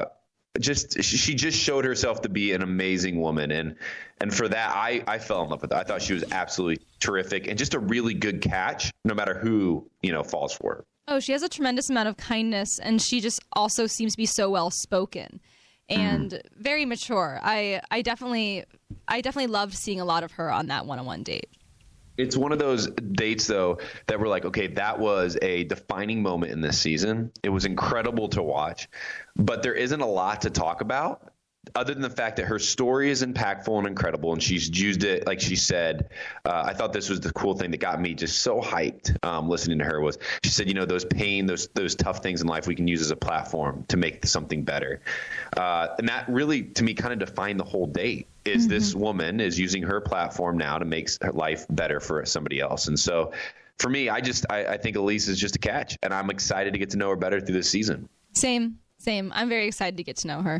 she just showed herself to be an amazing woman. And for that, I fell in love with her. I thought she was absolutely terrific and just a really good catch, no matter who, falls for her. Oh, she has a tremendous amount of kindness, and she just also seems to be so well spoken and very mature. I definitely loved seeing a lot of her on that one-on-one date. It's one of those dates, though, that we're like, okay, that was a defining moment in this season. It was incredible to watch, but there isn't a lot to talk about other than the fact that her story is impactful and incredible, and she's used it, like she said. I thought this was the cool thing that got me just so hyped listening to her was she said, those those tough things in life we can use as a platform to make something better. And that really, to me, kind of defined the whole date. Is this woman is using her platform now to make her life better for somebody else. And so for me, I think Elise is just a catch, and I'm excited to get to know her better through this season. Same. I'm very excited to get to know her.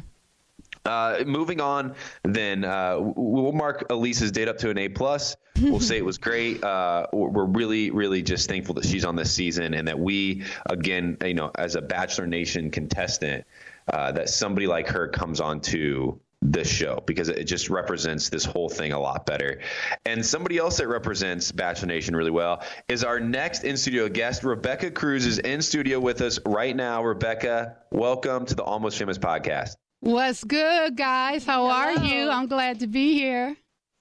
Moving on, then we'll mark Elise's date up to an A+. We'll say it was great. We're really, really just thankful that she's on this season, and that we, again, as a Bachelor Nation contestant, that somebody like her comes on to this show, because it just represents this whole thing a lot better. And somebody else that represents Bachelor Nation really well is our next in-studio guest. Rebecca Cruz is in studio with us right now. Rebecca, welcome to the Almost Famous podcast. What's good, guys? How are you? I'm glad to be here.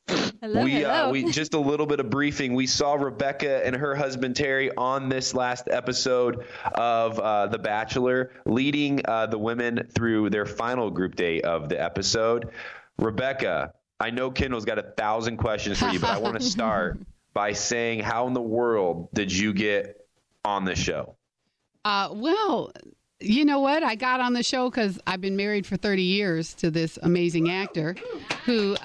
Hello. We just a little bit of briefing. We saw Rebecca and her husband Terry on this last episode of The Bachelor, leading the women through their final group day of the episode. Rebecca, I know Kendall's got 1,000 questions for you, but I want to start by saying, how in the world did you get on the show? Well, you know what? I got on the show because I've been married for 30 years to this amazing actor who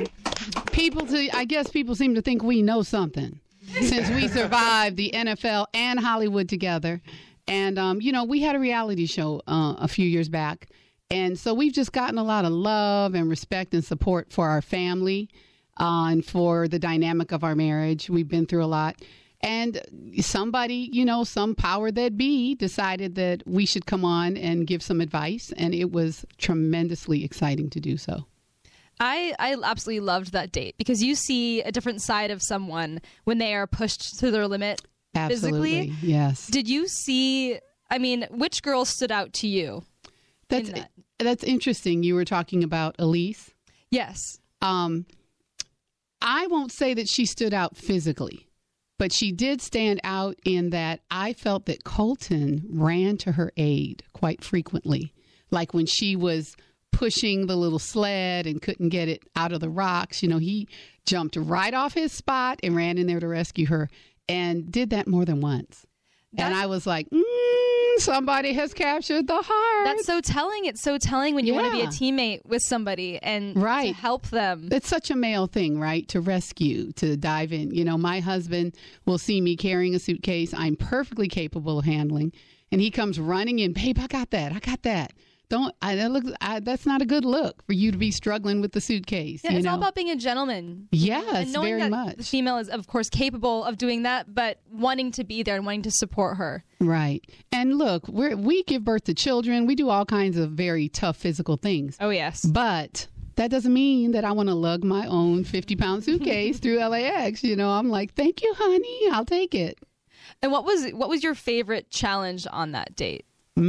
people seem to think we know something since we survived the NFL and Hollywood together. And, we had a reality show a few years back, And so we've just gotten a lot of love and respect and support for our family and for the dynamic of our marriage. We've been through a lot. And somebody, some power that be decided that we should come on and give some advice. And it was tremendously exciting to do so. I absolutely loved that date because you see a different side of someone when they are pushed to their limit Absolutely, physically. Yes. Did you see, which girl stood out to you? That's interesting. You were talking about Elise. Yes. I won't say that she stood out physically, but she did stand out in that I felt that Colton ran to her aid quite frequently. Like when she was pushing the little sled and couldn't get it out of the rocks, he jumped right off his spot and ran in there to rescue her and did that more than once. And I was like, somebody has captured the heart. That's so telling. It's so telling when you want to be a teammate with somebody and to help them. It's such a male thing, right? To rescue, to dive in. My husband will see me carrying a suitcase I'm perfectly capable of handling. And he comes running in, babe, I got that. That's not a good look for you to be struggling with the suitcase. Yeah, it's all about being a gentleman. Yes, and knowing very that much. The female is, of course, capable of doing that, but wanting to be there and wanting to support her. Right. And look, we give birth to children. We do all kinds of very tough physical things. Oh, yes. But that doesn't mean that I want to lug my own 50-pound suitcase through LAX. I'm like, thank you, honey. I'll take it. And what was your favorite challenge on that date?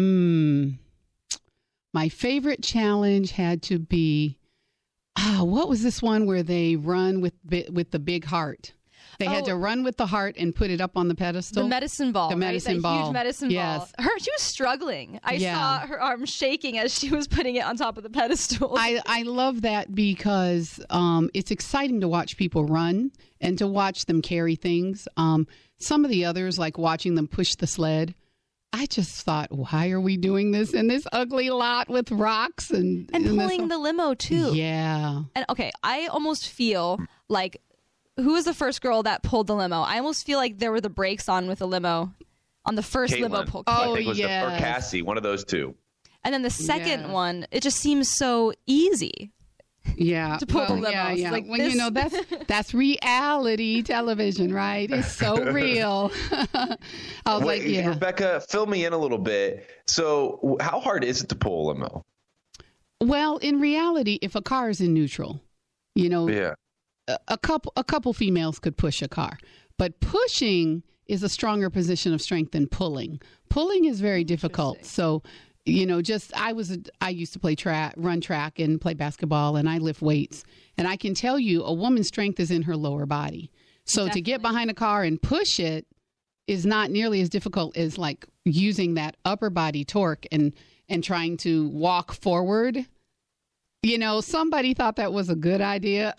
My favorite challenge had to be, what was this one where they run with the big heart? They had to run with the heart and put it up on the pedestal. The medicine ball. The medicine ball. Huge medicine ball. She was struggling. I saw her arm shaking as she was putting it on top of the pedestal. I love that because it's exciting to watch people run and to watch them carry things. Some of the others, like watching them push the sled, I just thought, why are we doing this in this ugly lot with rocks and pulling the limo too? Yeah. And I almost feel like, who was the first girl that pulled the limo? I almost feel like there were the brakes on with the limo on the first limo pull. I think it was or Cassie, one of those two. And then the second one, it just seems so easy. Yeah, to pull the limo. Yeah. Like well, that's reality television, right? It's so real. I was like, yeah. Rebecca, fill me in a little bit. So, how hard is it to pull a limo? Well, in reality, if a car is in neutral, a couple females could push a car, but pushing is a stronger position of strength than pulling. Pulling is very difficult. So. I used to play run track and play basketball, and I lift weights. And I can tell you a woman's strength is in her lower body. So Definitely. To get behind a car and push it is not nearly as difficult as like using that upper body torque and trying to walk forward. Somebody thought that was a good idea.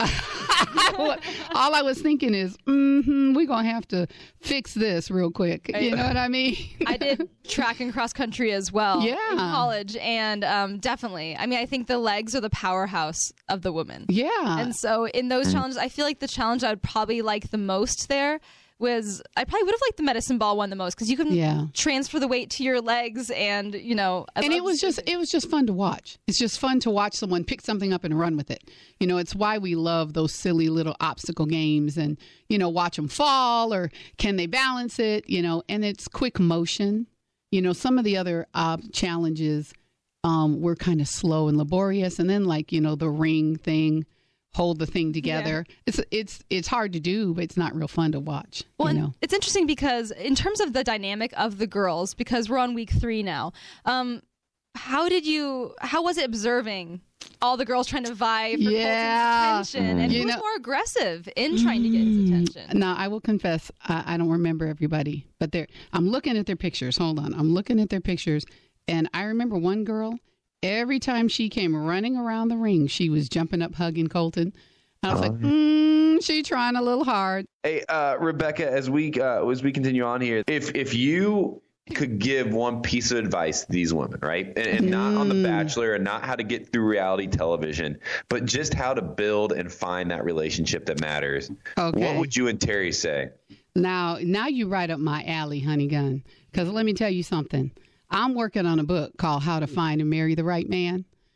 All I was thinking is, we're going to have to fix this real quick. You know what I mean? I did track and cross country as well in college. And definitely, I think the legs are the powerhouse of the woman. Yeah. And so in those challenges, I feel like the challenge I would probably like the most there was, I probably would have liked the medicine ball one the most because you can transfer the weight to your legs and, and it was just fun to watch. It's just fun to watch someone pick something up and run with it. It's why we love those silly little obstacle games and, watch them fall or can they balance it, and it's quick motion. Some of the other challenges were kind of slow and laborious. And then the ring thing. Hold the thing together. Yeah. It's hard to do, but it's not real fun to watch. Well, it's interesting because in terms of the dynamic of the girls, because we're on week 3 now, how was it observing all the girls trying to vie for Colton's attention? And who was more aggressive in trying to get his attention? Now, I will confess, I don't remember everybody, but I'm looking at their pictures. Hold on. I'm looking at their pictures, and I remember one girl. Every time she came running around the ring, she was jumping up, hugging Colton. I was like, she's trying a little hard. Hey, Rebecca, as we continue on here, if you could give one piece of advice to these women, right, and not on The Bachelor and not how to get through reality television, but just how to build and find that relationship that matters, what would you and Terry say? Now you right up my alley, honey gun, because let me tell you something. I'm working on a book called How to Find and Marry the Right Man.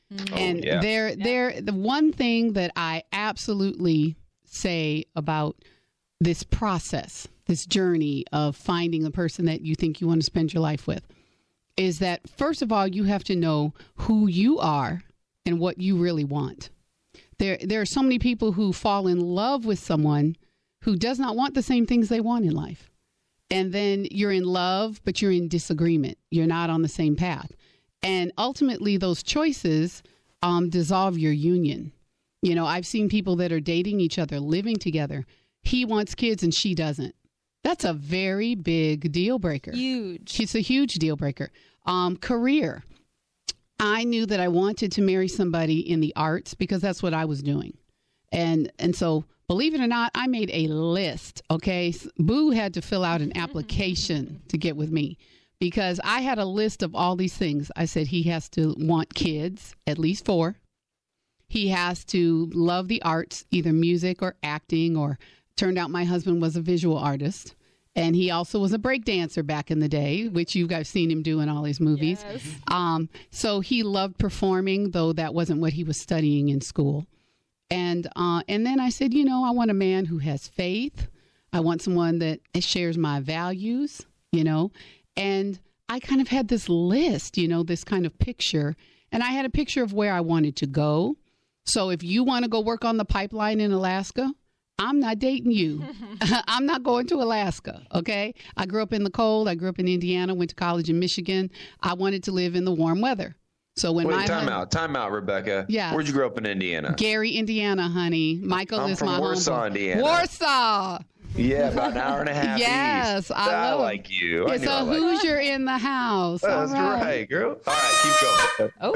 And they're the one thing that I absolutely say about this process, this journey of finding the person that you think you want to spend your life with, is that first of all, you have to know who you are and what you really want. There are so many people who fall in love with someone who does not want the same things they want in life. And then you're in love, but you're in disagreement. You're not on the same path. And ultimately, those choices dissolve your union. You know, I've seen people that are dating each other, living together. He wants kids and she doesn't. That's a very big deal breaker. Huge. It's a huge deal breaker. Career. I knew that I wanted to marry somebody in the arts because that's what I was doing. And so, believe it or not, I made a list, okay? Boo had to fill out an application to get with me because I had a list of all these things. I said he has to want kids, at least 4. He has to love the arts, either music or acting, or turned out my husband was a visual artist. And he also was a break dancer back in the day, which you guys seen him do in all his movies. Yes. So he loved performing, though that wasn't what he was studying in school. And then I said, you know, I want a man who has faith. I want someone that shares my values, you know. And I kind of had this list, you know, this kind of picture. And I had a picture of where I wanted to go. So if you want to go work on the pipeline in Alaska, I'm not dating you. I'm not going to Alaska, okay? I grew up in the cold. I grew up in Indiana, went to college in Michigan. I wanted to live in the warm weather. So when time out, Rebecca. Yeah. Where'd you grow up in Indiana? Gary, Indiana, honey. Michael is my from Warsaw, Indiana. Warsaw. Yeah, about an hour and a half yes, east. I like you. Yeah, so Hoosier in the house. That's right, girl. All right, keep going.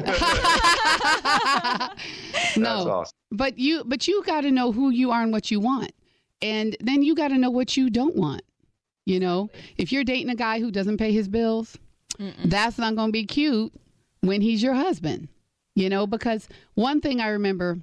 No, that's awesome. But you got to know who you are and what you want. And then you got to know what you don't want. You know, if you're dating a guy who doesn't pay his bills, that's not going to be cute when he's your husband. You know, because one thing I remember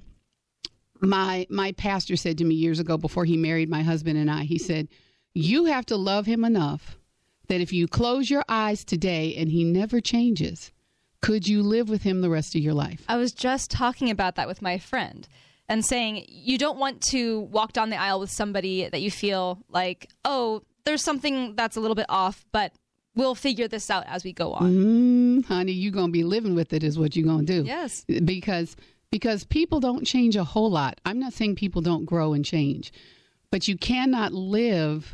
my pastor said to me years ago before he married my husband and I, he said, you have to love him enough that if you close your eyes today and he never changes, could you live with him the rest of your life? I was just talking about that with my friend and saying you don't want to walk down the aisle with somebody that you feel like, oh, there's something that's a little bit off, but we'll figure this out as we go on. Honey, you're going to be living with it is what you're going to do. Yes. Because people don't change a whole lot. I'm not saying people don't grow and change, but you cannot live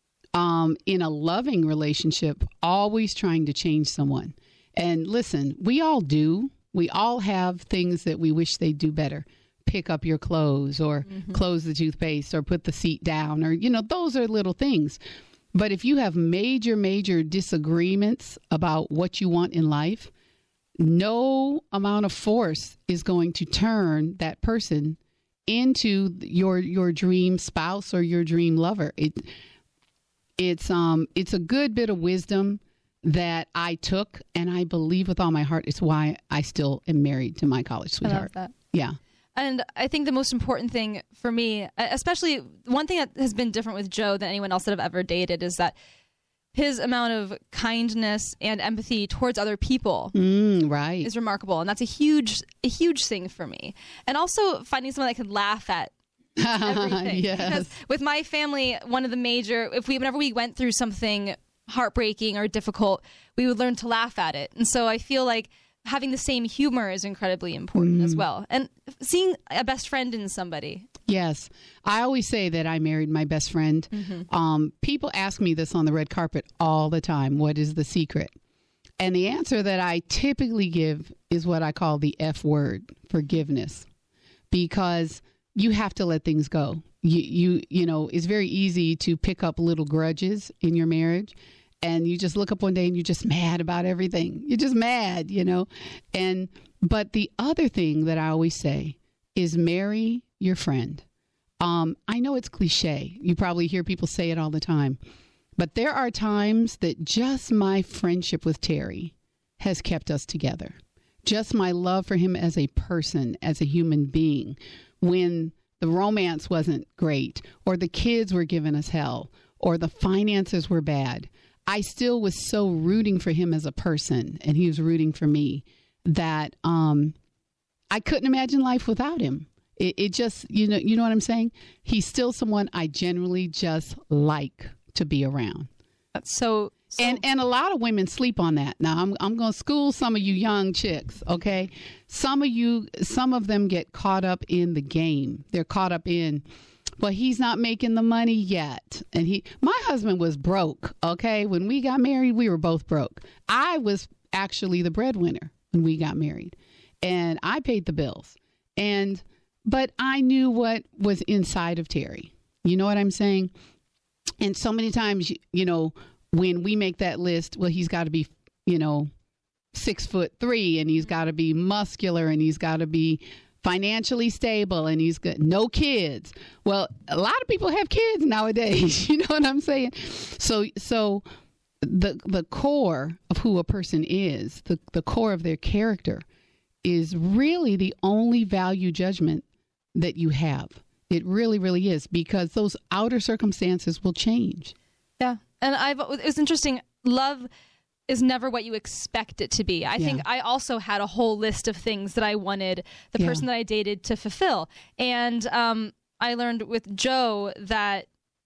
in a loving relationship always trying to change someone. And listen, we all do. We all have things that we wish they'd do better. Pick up your clothes or close the toothpaste or put the seat down or, you know, those are little things. But if you have major disagreements about what you want in life, no amount of force is going to turn that person into your dream spouse or your dream lover. It's a good bit of wisdom that I took, and I believe with all my heart it's why I still am married to my college sweetheart. I love that. Yeah. And I think the most important thing for me, especially one thing that has been different with Joe than anyone else that I've ever dated, is that his amount of kindness and empathy towards other people right. is remarkable. And that's a huge thing for me. And also finding someone that can laugh at everything. Yes. Because with my family, one of the major, whenever we went through something heartbreaking or difficult, we would learn to laugh at it. And so I feel like having the same humor is incredibly important as well. And seeing a best friend in somebody. Yes. I always say that I married my best friend. People ask me this on the red carpet all the time. What is the secret? And the answer that I typically give is what I call the F word, forgiveness. Because you have to let things go. You know, it's very easy to pick up little grudges in your marriage. And you just look up one day and you're just mad about everything. You're just mad, you know. But the other thing that I always say is marry your friend. I know it's cliche. You probably hear people say it all the time. But there are times that just my friendship with Terry has kept us together. Just my love for him as a person, as a human being. When the romance wasn't great, or the kids were giving us hell, or the finances were bad, I still was so rooting for him as a person, and he was rooting for me, that I couldn't imagine life without him. It just, you know what I'm saying? He's still someone I generally just like to be around. So and a lot of women sleep on that. Now I'm going to school some of you young chicks, okay? Some of them get caught up in the game. They're caught up in, well, he's not making the money yet. And my husband was broke, okay? When we got married, we were both broke. I was actually the breadwinner when we got married, and I paid the bills. But I knew what was inside of Terry. You know what I'm saying? And so many times, when we make that list, well, he's got to be, 6'3", and he's got to be muscular, and he's got to be financially stable, and he's got no kids. Well, a lot of people have kids nowadays. You know what I'm saying? So the core of who a person is, the core of their character, is really the only value judgment that you have. It really, really is, because those outer circumstances will change. Yeah. And it was interesting. Love is never what you expect it to be. I think I also had a whole list of things that I wanted the person that I dated to fulfill. And I learned with Joe that,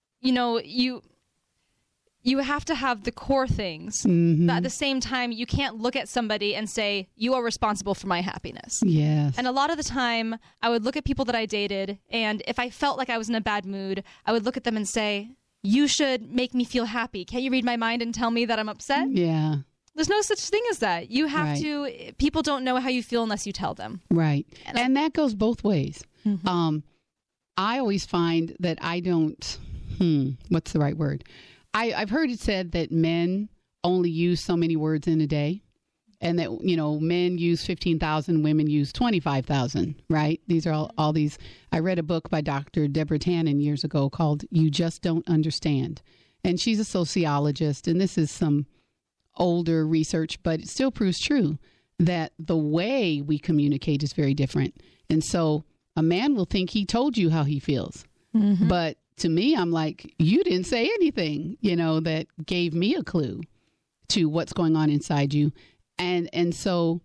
you have to have the core things. Mm-hmm. But at the same time, you can't look at somebody and say, you are responsible for my happiness. Yes. And a lot of the time, I would look at people that I dated, and if I felt like I was in a bad mood, I would look at them and say, you should make me feel happy. Can't you read my mind and tell me that I'm upset? Yeah. There's no such thing as that. You have to, people don't know how you feel unless you tell them. Right. And that goes both ways. Mm-hmm. I always find that I don't, what's the right word? I've heard it said that men only use so many words in a day, and that, men use 15,000, women use 25,000, right? These are all these. I read a book by Dr. Deborah Tannen years ago called You Just Don't Understand. And she's a sociologist, and this is some older research, but it still proves true that the way we communicate is very different. And so a man will think he told you how he feels, but to me, I'm like, you didn't say anything, that gave me a clue to what's going on inside you. And so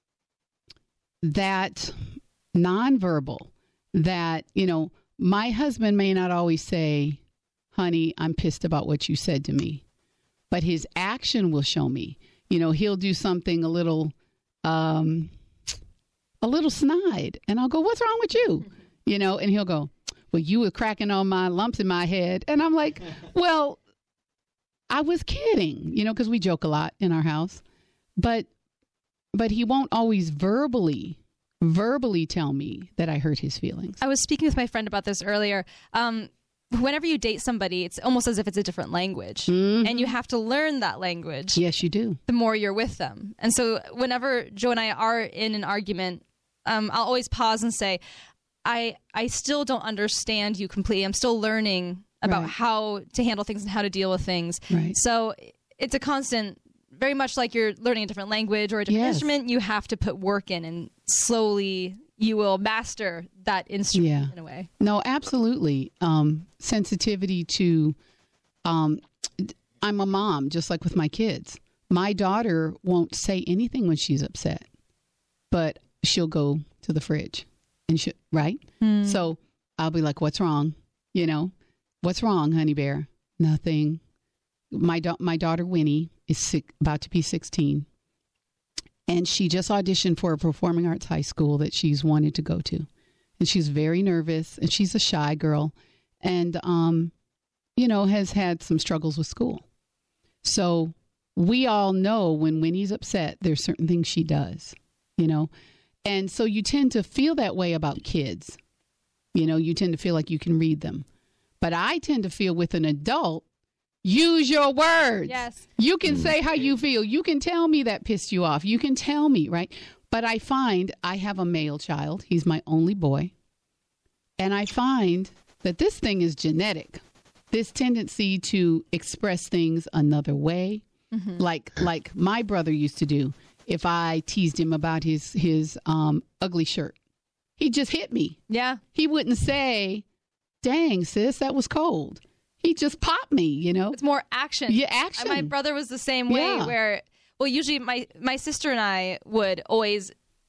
that nonverbal, that, my husband may not always say, honey, I'm pissed about what you said to me, but his action will show me. He'll do something a little snide, and I'll go, what's wrong with you? And he'll go, well, you were cracking on my lumps in my head. And I'm like, well, I was kidding, because we joke a lot in our house. But he won't always verbally tell me that I hurt his feelings. I was speaking with my friend about this earlier. Whenever you date somebody, it's almost as if it's a different language. Mm-hmm. And you have to learn that language. Yes, you do. The more you're with them. And so whenever Joe and I are in an argument, I'll always pause and say, I still don't understand you completely. I'm still learning about how to handle things and how to deal with things. Right. So it's a constant, very much like you're learning a different language or a different instrument. You have to put work in, and slowly you will master that instrument in a way. No, absolutely. Sensitivity to, I'm a mom, just like with my kids. My daughter won't say anything when she's upset, but she'll go to the fridge. And so I'll be like, what's wrong? What's wrong, honey bear? Nothing. My daughter Winnie is about to be 16, and she just auditioned for a performing arts high school that she's wanted to go to, and she's very nervous, and she's a shy girl, and has had some struggles with school. So we all know when Winnie's upset, there's certain things she does, And so you tend to feel that way about kids. You tend to feel like you can read them. But I tend to feel with an adult, use your words. Yes. You can say how you feel. You can tell me that pissed you off. You can tell me, right? But I find I have a male child. He's my only boy. And I find that this thing is genetic. This tendency to express things another way, like my brother used to do. If I teased him about his ugly shirt, he'd just hit me. Yeah. He wouldn't say, dang, sis, that was cold. He'd just pop me, It's more action. Yeah, action. My brother was the same way where, well, usually my sister and I would always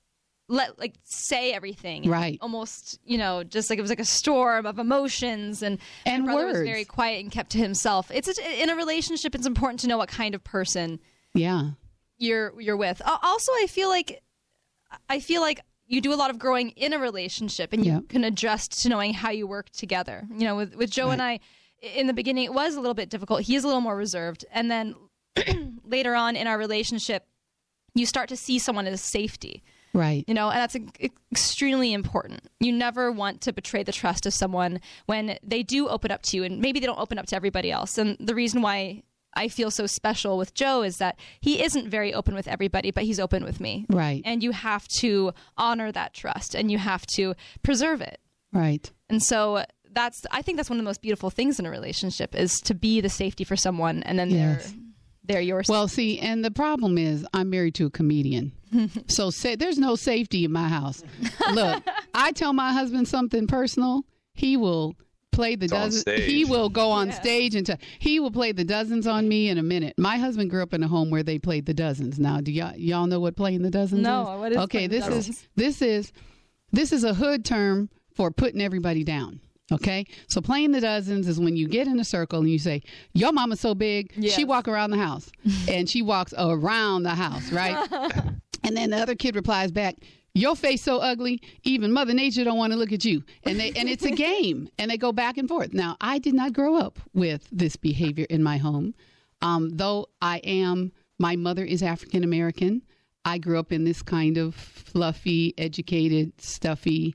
say everything. Right. Almost, just like it was like a storm of emotions, and my brother words. was very quiet and kept to himself. In a relationship, it's important to know what kind of person you're with. Also, I feel like you do a lot of growing in a relationship, and you can adjust to knowing how you work together. With Joe and I, in the beginning, it was a little bit difficult. He is a little more reserved. And then later on in our relationship, you start to see someone as safety. Right. And that's extremely important. You never want to betray the trust of someone when they do open up to you, and maybe they don't open up to everybody else. And the reason why I feel so special with Joe is that he isn't very open with everybody, but he's open with me. Right. And you have to honor that trust, and you have to preserve it. Right. And so I think that's one of the most beautiful things in a relationship, is to be the safety for someone, and then they're yours. Well, see, and the problem is I'm married to a comedian. So there's no safety in my house. Look, I tell my husband something personal, he will play the dozens. He will go on stage and he will play the dozens on me in a minute. My husband grew up in a home where they played the dozens. Now, do y'all know what playing the dozens is? No, what is okay, this is a hood term for putting everybody down. Okay, so playing the dozens is when you get in a circle and you say, your mama's so big, she walk around the house. And she walks around the house, right? And then the other kid replies back, your face so ugly, even Mother Nature don't want to look at you. And it's a game, and they go back and forth. Now, I did not grow up with this behavior in my home. Though my mother is African American. I grew up in this kind of fluffy, educated, stuffy,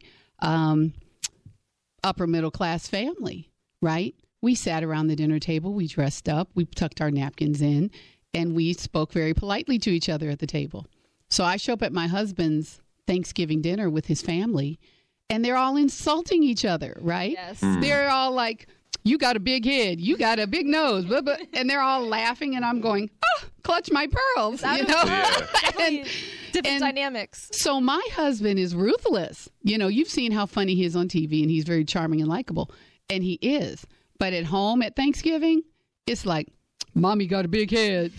upper middle class family, right? We sat around the dinner table, we dressed up, we tucked our napkins in, and we spoke very politely to each other at the table. So I show up at my husband's Thanksgiving dinner with his family, and they're all insulting each other, right? Yes. They're all like, you got a big head, you got a big nose, blah, blah. And they're all laughing, and I'm going, clutch my pearls, Definitely different dynamics. So my husband is ruthless. You've seen how funny he is on TV, and he's very charming and likable, and he is. But at home at Thanksgiving, it's like, mommy got a big head,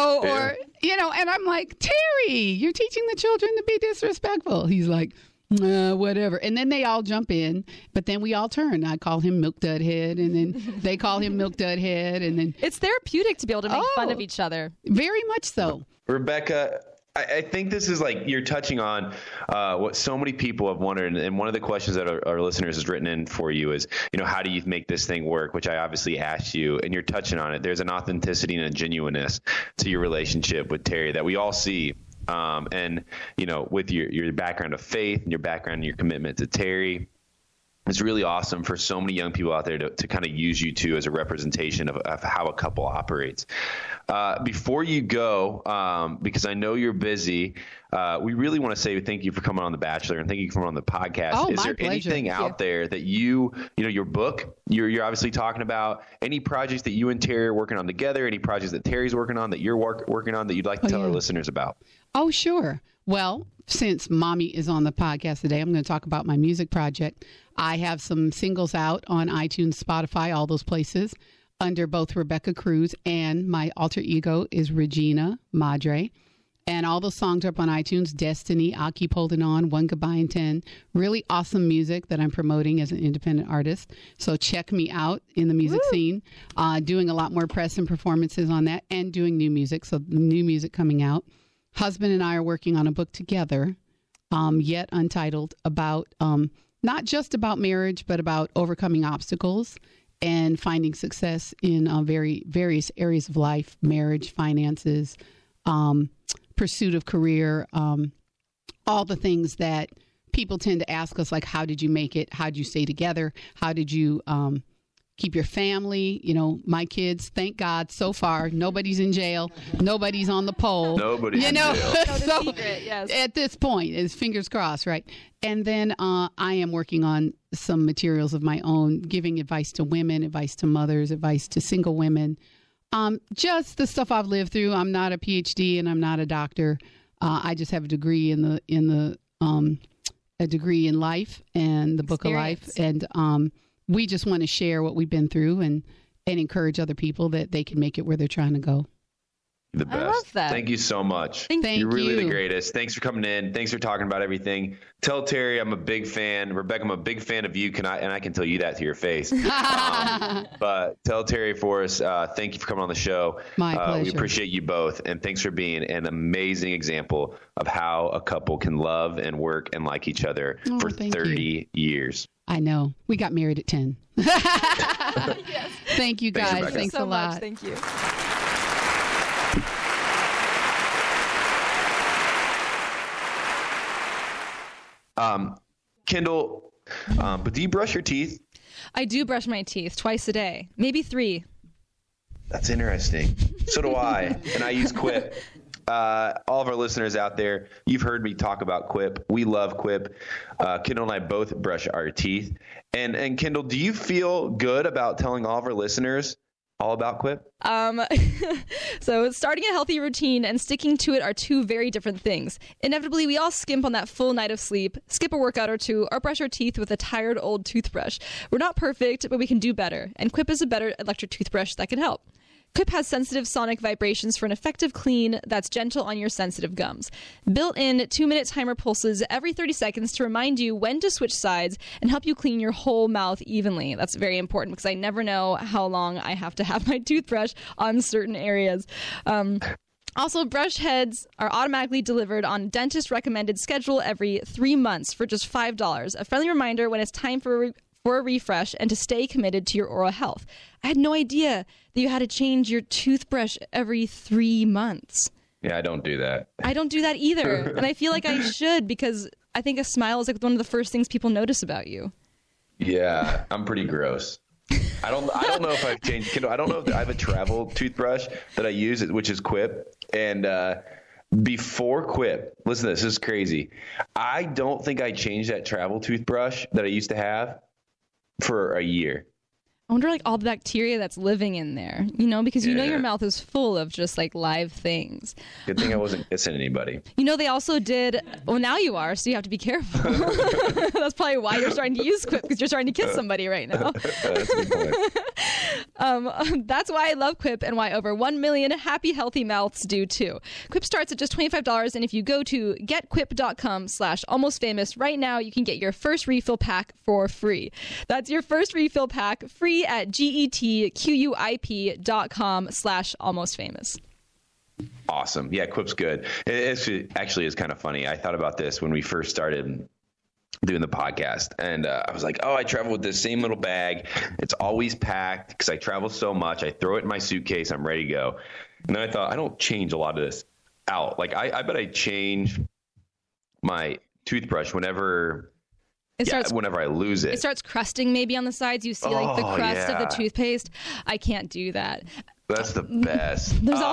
and I'm like, Terry, you're teaching the children to be disrespectful. He's like, whatever. And then they all jump in, but then we all turn. I call him Milk Dud Head, and then they call him Milk Dud Head, and then it's therapeutic to be able to make fun of each other. Very much so. Rebecca, I think this is like you're touching on what so many people have wondered. And one of the questions that our listeners has written in for you is, how do you make this thing work? Which I obviously asked you, and you're touching on it. There's an authenticity and a genuineness to your relationship with Terry that we all see. And, with your background of faith and your background and your commitment to Terry, it's really awesome for so many young people out there to kind of use you too as a representation of how a couple operates. Before you go, because I know you're busy, we really want to say thank you for coming on The Bachelor and thank you for coming on the podcast. Is there pleasure. Anything out there that your book, you're obviously talking about, any projects that you and Terry are working on together, any projects that Terry's working on that you're working on that you'd like to tell our listeners about? Oh, sure. Well, since Mommy is on the podcast today, I'm going to talk about my music project. I have some singles out on iTunes, Spotify, all those places, under both Rebecca Cruz and my alter ego is Regina Madre. And all those songs are up on iTunes, Destiny, I'll Keep Holding On, One Goodbye and 10. Really awesome music that I'm promoting as an independent artist. So check me out in the music scene, doing a lot more press and performances on that and doing new music. So new music coming out. Husband and I are working on a book together, yet untitled, about not just about marriage, but about overcoming obstacles and finding success in various areas of life, marriage, finances, pursuit of career, all the things that people tend to ask us, like, how did you make it? How did you stay together? How did you keep your family? My kids, thank God, so far, nobody's in jail. Nobody's on the pole. Nobody's in jail. So secret, yes. At this point, is fingers crossed, right? And then I am working on some materials of my own, giving advice to women, advice to mothers, advice to single women. Just the stuff I've lived through. I'm not a PhD and I'm not a doctor. I just have a degree a degree in life and the book of life. And we just want to share what we've been through and encourage other people that they can make it where they're trying to go. You're the best. I love that. Thank you so much. Thank You're really you. the greatest. Thanks for coming in. Thanks for talking about everything. Tell Terry I'm a big fan. Rebecca, I'm a big fan of you. And I can tell you that to your face. But tell Terry for us. Thank you for coming on the show. My pleasure. We appreciate you both. And thanks for being an amazing example of how a couple can love and work and like each other for 30 years. I know. We got married at 10. Yes. Thank you, guys. Rebecca. Thanks so a lot. much. Thank you. Kendall, but do you brush your teeth? I do brush my teeth twice a day, maybe 3. That's interesting. So do I, and I use Quip. All of our listeners out there, you've heard me talk about Quip. We love Quip. Kendall and I both brush our teeth. And Kendall, do you feel good about telling all of our listeners all about Quip? So starting a healthy routine and sticking to it are 2 very different things. Inevitably, we all skimp on that full night of sleep, skip a workout or 2, or brush our teeth with a tired old toothbrush. We're not perfect, but we can do better. And Quip is a better electric toothbrush that can help. Quip has sensitive sonic vibrations for an effective clean that's gentle on your sensitive gums. Built-in 2-minute timer pulses every 30 seconds to remind you when to switch sides and help you clean your whole mouth evenly. That's very important because I never know how long I have to have my toothbrush on certain areas. Also, brush heads are automatically delivered on dentist-recommended schedule every 3 months for just $5. A friendly reminder when it's time for a refresh and to stay committed to your oral health. I had no idea that you had to change your toothbrush every 3 months. Yeah, I don't do that. I don't do that either. And I feel like I should because I think a smile is like one of the first things people notice about you. Yeah, I'm pretty gross. I don't know if I've changed. Kendall, I don't know if I have a travel toothbrush that I use, which is Quip. And before Quip, listen to this. This is crazy. I don't think I changed that travel toothbrush that I used to have for a year. I wonder like all the bacteria that's living in there, because you know your mouth is full of just like live things. Good thing I wasn't kissing anybody. They also did, well, now you are, so you have to be careful. That's probably why you're starting to use Quip, because you're starting to kiss somebody right now. That's a good point. That's why I love Quip and why over 1 million happy, healthy mouths do too. Quip starts at just $25, and if you go to getquip.com/almostfamous right now, you can get your first refill pack for free. That's your first refill pack free at getquip.com/almostfamous. Awesome. Yeah, Quip's good. It actually is kind of funny. I thought about this when we first started doing the podcast, and I was like, I travel with this same little bag. It's always packed because I travel so much. I throw it in my suitcase. I'm ready to go. And then I thought, I don't change a lot of this out. Like, I bet I change my toothbrush whenever I lose it. It starts crusting maybe on the sides. You see like the crust of the toothpaste. I can't do that. That's the best.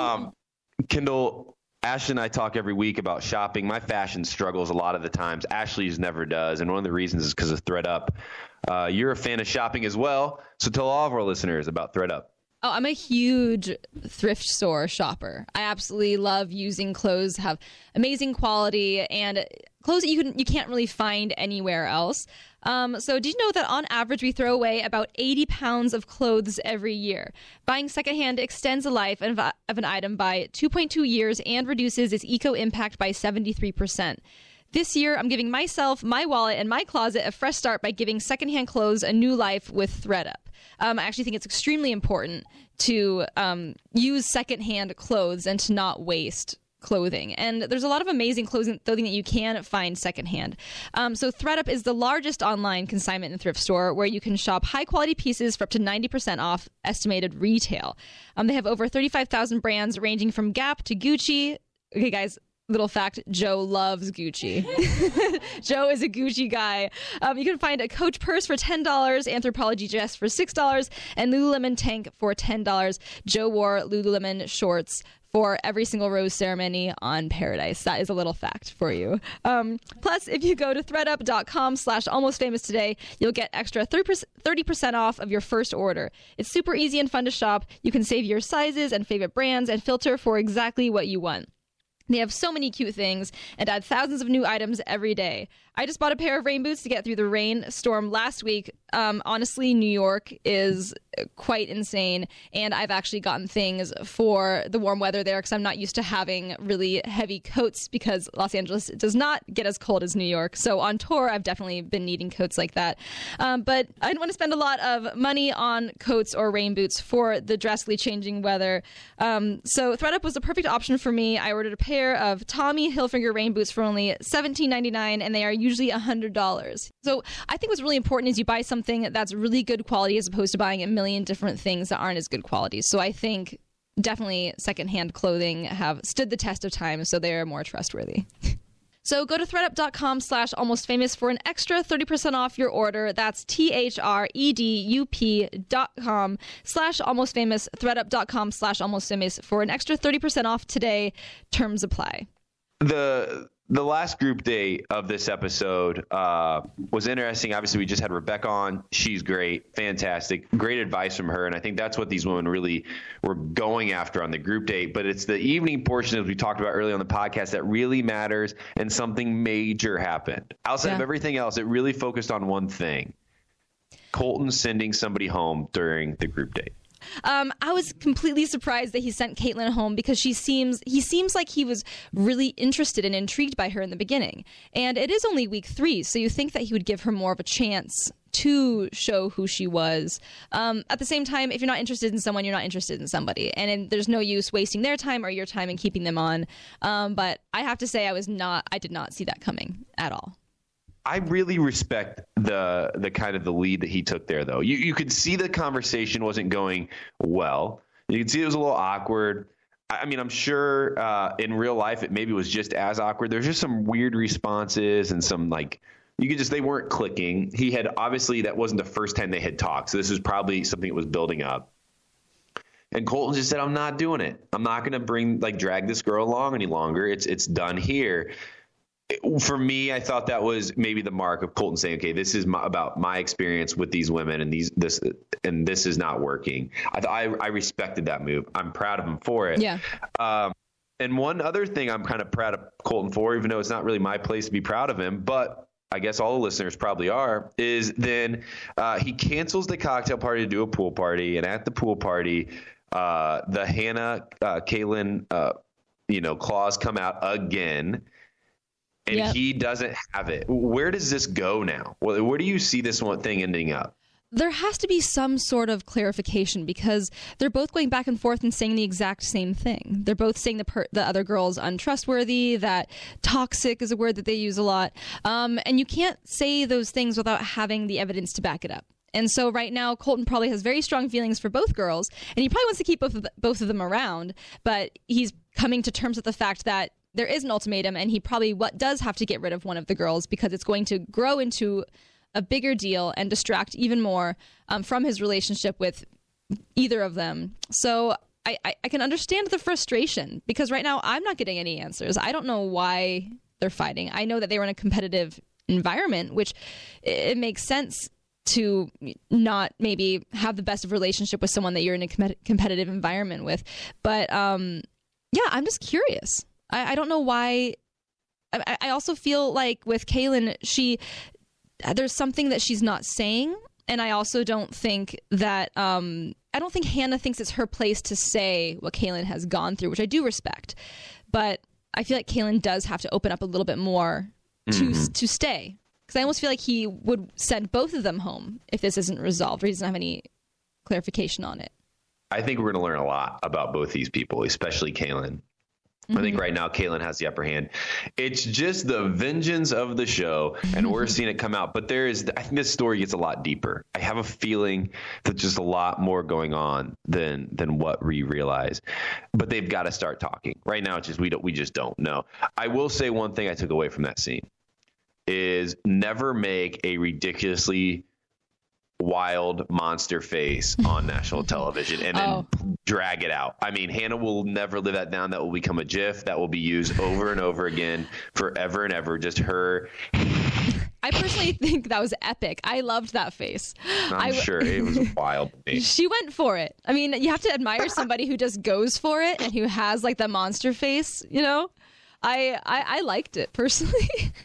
Kendall, Ashley and I talk every week about shopping. My fashion struggles a lot of the times. Ashley's never does. And one of the reasons is because of ThredUp. You're a fan of shopping as well. So tell all of our listeners about ThredUp. Oh, I'm a huge thrift store shopper. I absolutely love using clothes that have amazing quality and clothes that you can't really find anywhere else. So did you know that on average we throw away about 80 pounds of clothes every year? Buying secondhand extends the life of an item by 2.2 years and reduces its eco-impact by 73%. This year, I'm giving myself, my wallet, and my closet a fresh start by giving secondhand clothes a new life with ThredUp. I actually think it's extremely important to use secondhand clothes and to not waste clothing. And there's a lot of amazing clothing that you can find secondhand. So ThredUp is the largest online consignment and thrift store where you can shop high-quality pieces for up to 90% off estimated retail. They have over 35,000 brands ranging from Gap to Gucci. Okay, guys. Little fact, Joe loves Gucci. Joe is a Gucci guy. You can find a Coach purse for $10, Anthropologie dress for $6, and Lululemon tank for $10. Joe wore Lululemon shorts for every single rose ceremony on Paradise. That is a little fact for you. Plus, if you go to thredup.com/almostfamous today, you'll get extra 30% off of your first order. It's super easy and fun to shop. You can save your sizes and favorite brands and filter for exactly what you want. They have so many cute things and add thousands of new items every day. I just bought a pair of rain boots to get through the rainstorm last week. Honestly, New York is quite insane. And I've actually gotten things for the warm weather there because I'm not used to having really heavy coats because Los Angeles does not get as cold as New York. So on tour, I've definitely been needing coats like that. But I didn't want to spend a lot of money on coats or rain boots for the drastically changing weather. So ThredUp was the perfect option for me. I ordered a pair of Tommy Hilfiger rain boots for only $17.99, and they are usually $100. So I think what's really important is you buy something that's really good quality as opposed to buying a million different things that aren't as good quality. So I think definitely secondhand clothing have stood the test of time, so they are more trustworthy. So go to thredup.com/almostfamous for an extra 30% off your order. That's thredup.com/almostfamous, thredup.com/almostfamous for an extra 30% off today. Terms apply. The last group date of this episode was interesting. Obviously, we just had Rebecca on. She's great, fantastic, great advice from her. And I think that's what these women really were going after on the group date. But it's the evening portion, as we talked about earlier on the podcast, that really matters. And something major happened. Outside of everything else, it really focused on one thing: Colton sending somebody home during the group date. I was completely surprised that he sent Kaitlyn home because he seems like he was really interested and intrigued by her in the beginning. And it is only week 3, so you think that he would give her more of a chance to show who she was. At the same time, if you're not interested in someone, you're not interested in somebody. And there's no use wasting their time or your time and keeping them on. But I have to say I did not see that coming at all. I really respect the kind of the lead that he took there, though. You could see the conversation wasn't going well. You could see it was a little awkward. I mean, I'm sure in real life it maybe was just as awkward. There's just some weird responses and some they weren't clicking. He had obviously that wasn't the first time they had talked, so this was probably something that was building up. And Colton just said, "I'm not doing it. I'm not going to drag this girl along any longer. It's done here." For me, I thought that was maybe the mark of Colton saying, "Okay, this is about my experience with these women, and this is not working." I respected that move. I'm proud of him for it. Yeah. And one other thing I'm kind of proud of Colton for, even though it's not really my place to be proud of him, but I guess all the listeners probably are, is then he cancels the cocktail party to do a pool party, and at the pool party, the Hannah Kaitlyn clause come out again. And he doesn't have it. Where does this go now? Where do you see this one thing ending up? There has to be some sort of clarification because they're both going back and forth and saying the exact same thing. They're both saying the other girl's untrustworthy, that toxic is a word that they use a lot. And you can't say those things without having the evidence to back it up. And so right now, Colton probably has very strong feelings for both girls, and he probably wants to keep both of them around, but he's coming to terms with the fact that there is an ultimatum, and he probably does have to get rid of one of the girls because it's going to grow into a bigger deal and distract even more from his relationship with either of them. So I can understand the frustration because right now I'm not getting any answers. I don't know why they're fighting. I know that they were in a competitive environment, which it makes sense to not maybe have the best of relationship with someone that you're in a competitive environment with. But I'm just curious. I don't know why. I also feel like with Kaitlyn, there's something that she's not saying. And I also don't think that, I don't think Hannah thinks it's her place to say what Kaitlyn has gone through, which I do respect. But I feel like Kaitlyn does have to open up a little bit more to stay. Because I almost feel like he would send both of them home if this isn't resolved or he doesn't have any clarification on it. I think we're going to learn a lot about both these people, especially Kaitlyn. I think right now Kaitlyn has the upper hand. It's just the vengeance of the show, and we're seeing it come out. But I think this story gets a lot deeper. I have a feeling that just a lot more going on than what we realize. But they've got to start talking. Right now, it's just we just don't know. I will say one thing I took away from that scene is never make a ridiculously wild monster face on national television and then drag it out. I mean, Hannah will never live that down. That will become a GIF that will be used over and over again forever and ever. Just her. I personally think that was epic. I loved that face. I'm sure it was wild to me. She went for it. I mean, you have to admire somebody who just goes for it and who has like the monster face, you know? I liked it personally.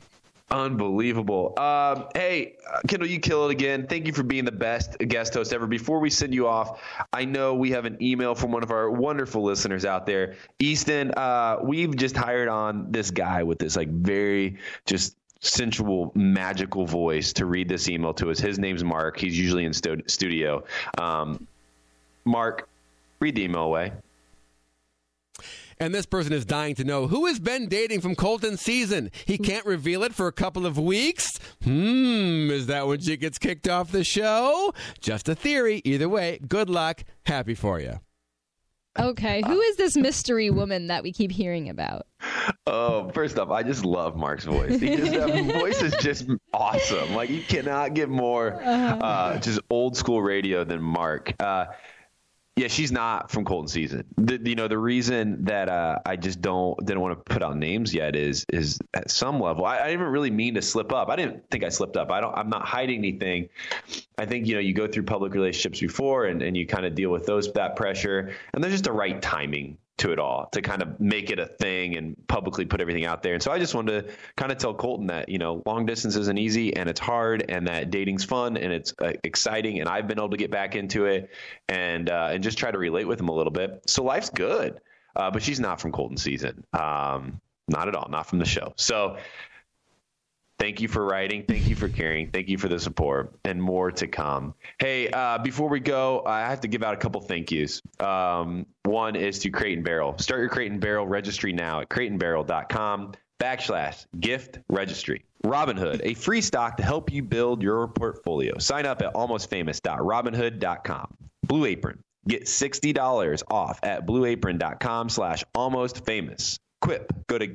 Unbelievable. Hey, Kendall, you kill it again. Thank you for being the best guest host ever. Before we send you off, I know we have an email from one of our wonderful listeners out there. Easton, we've just hired on this guy with this like very just sensual, magical voice to read this email to us. His name's Mark. He's usually in studio. Mark, read the email away. And this person is dying to know, who has Ben dating from Colton's season? He can't reveal it for a couple of weeks? Is that when she gets kicked off the show? Just a theory. Either way, good luck. Happy for you. Okay, who is this mystery woman that we keep hearing about? Oh, first off, I just love Mark's voice. His voice is just awesome. Like, you cannot get more just old school radio than Mark. Yeah, she's not from Colton season. The reason that I just didn't want to put out names yet is at some level. I didn't really mean to slip up. I didn't think I slipped up. I'm not hiding anything. I think you go through public relationships before and you kind of deal with that pressure, and there's just the right timing to it all to kind of make it a thing and publicly put everything out there. And so I just wanted to kind of tell Colton that, long distance isn't easy and it's hard, and that dating's fun and it's exciting. And I've been able to get back into it and just try to relate with him a little bit. So life's good. But she's not from Colton season. Not at all. Not from the show. So thank you for writing. Thank you for caring. Thank you for the support, and more to come. Hey, before we go, I have to give out a couple thank yous. One is to Crate & Barrel. Start your Crate & Barrel registry now at crateandbarrel.com/gift registry. Robinhood, a free stock to help you build your portfolio. Sign up at almostfamous.robinhood.com. Blue Apron, get $60 off at blueapron.com/almostfamous. Quip, go to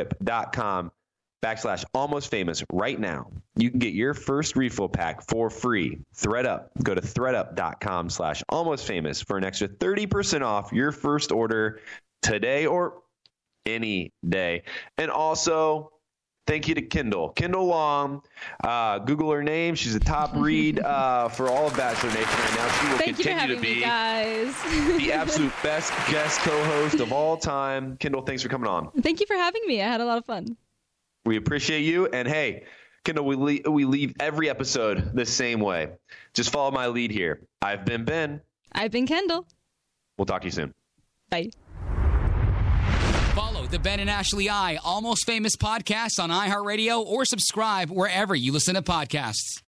getquip.com/almostfamous right now. You can get your first refill pack for free. ThreadUp, go to threadup.com/almostfamous for an extra 30% off your first order today or any day. And also, thank you to Kendall Long. Google her name. She's a top read for all of Bachelor Nation right now. She will continue to be the absolute best guest co-host of all time. Kendall, thanks for coming on. Thank you for having me. I had a lot of fun. We appreciate you. And hey, Kendall, we leave every episode the same way. Just follow my lead here. I've been Ben. I've been Kendall. We'll talk to you soon. Bye. Follow the Ben and Ashley I Almost Famous podcast on iHeartRadio or subscribe wherever you listen to podcasts.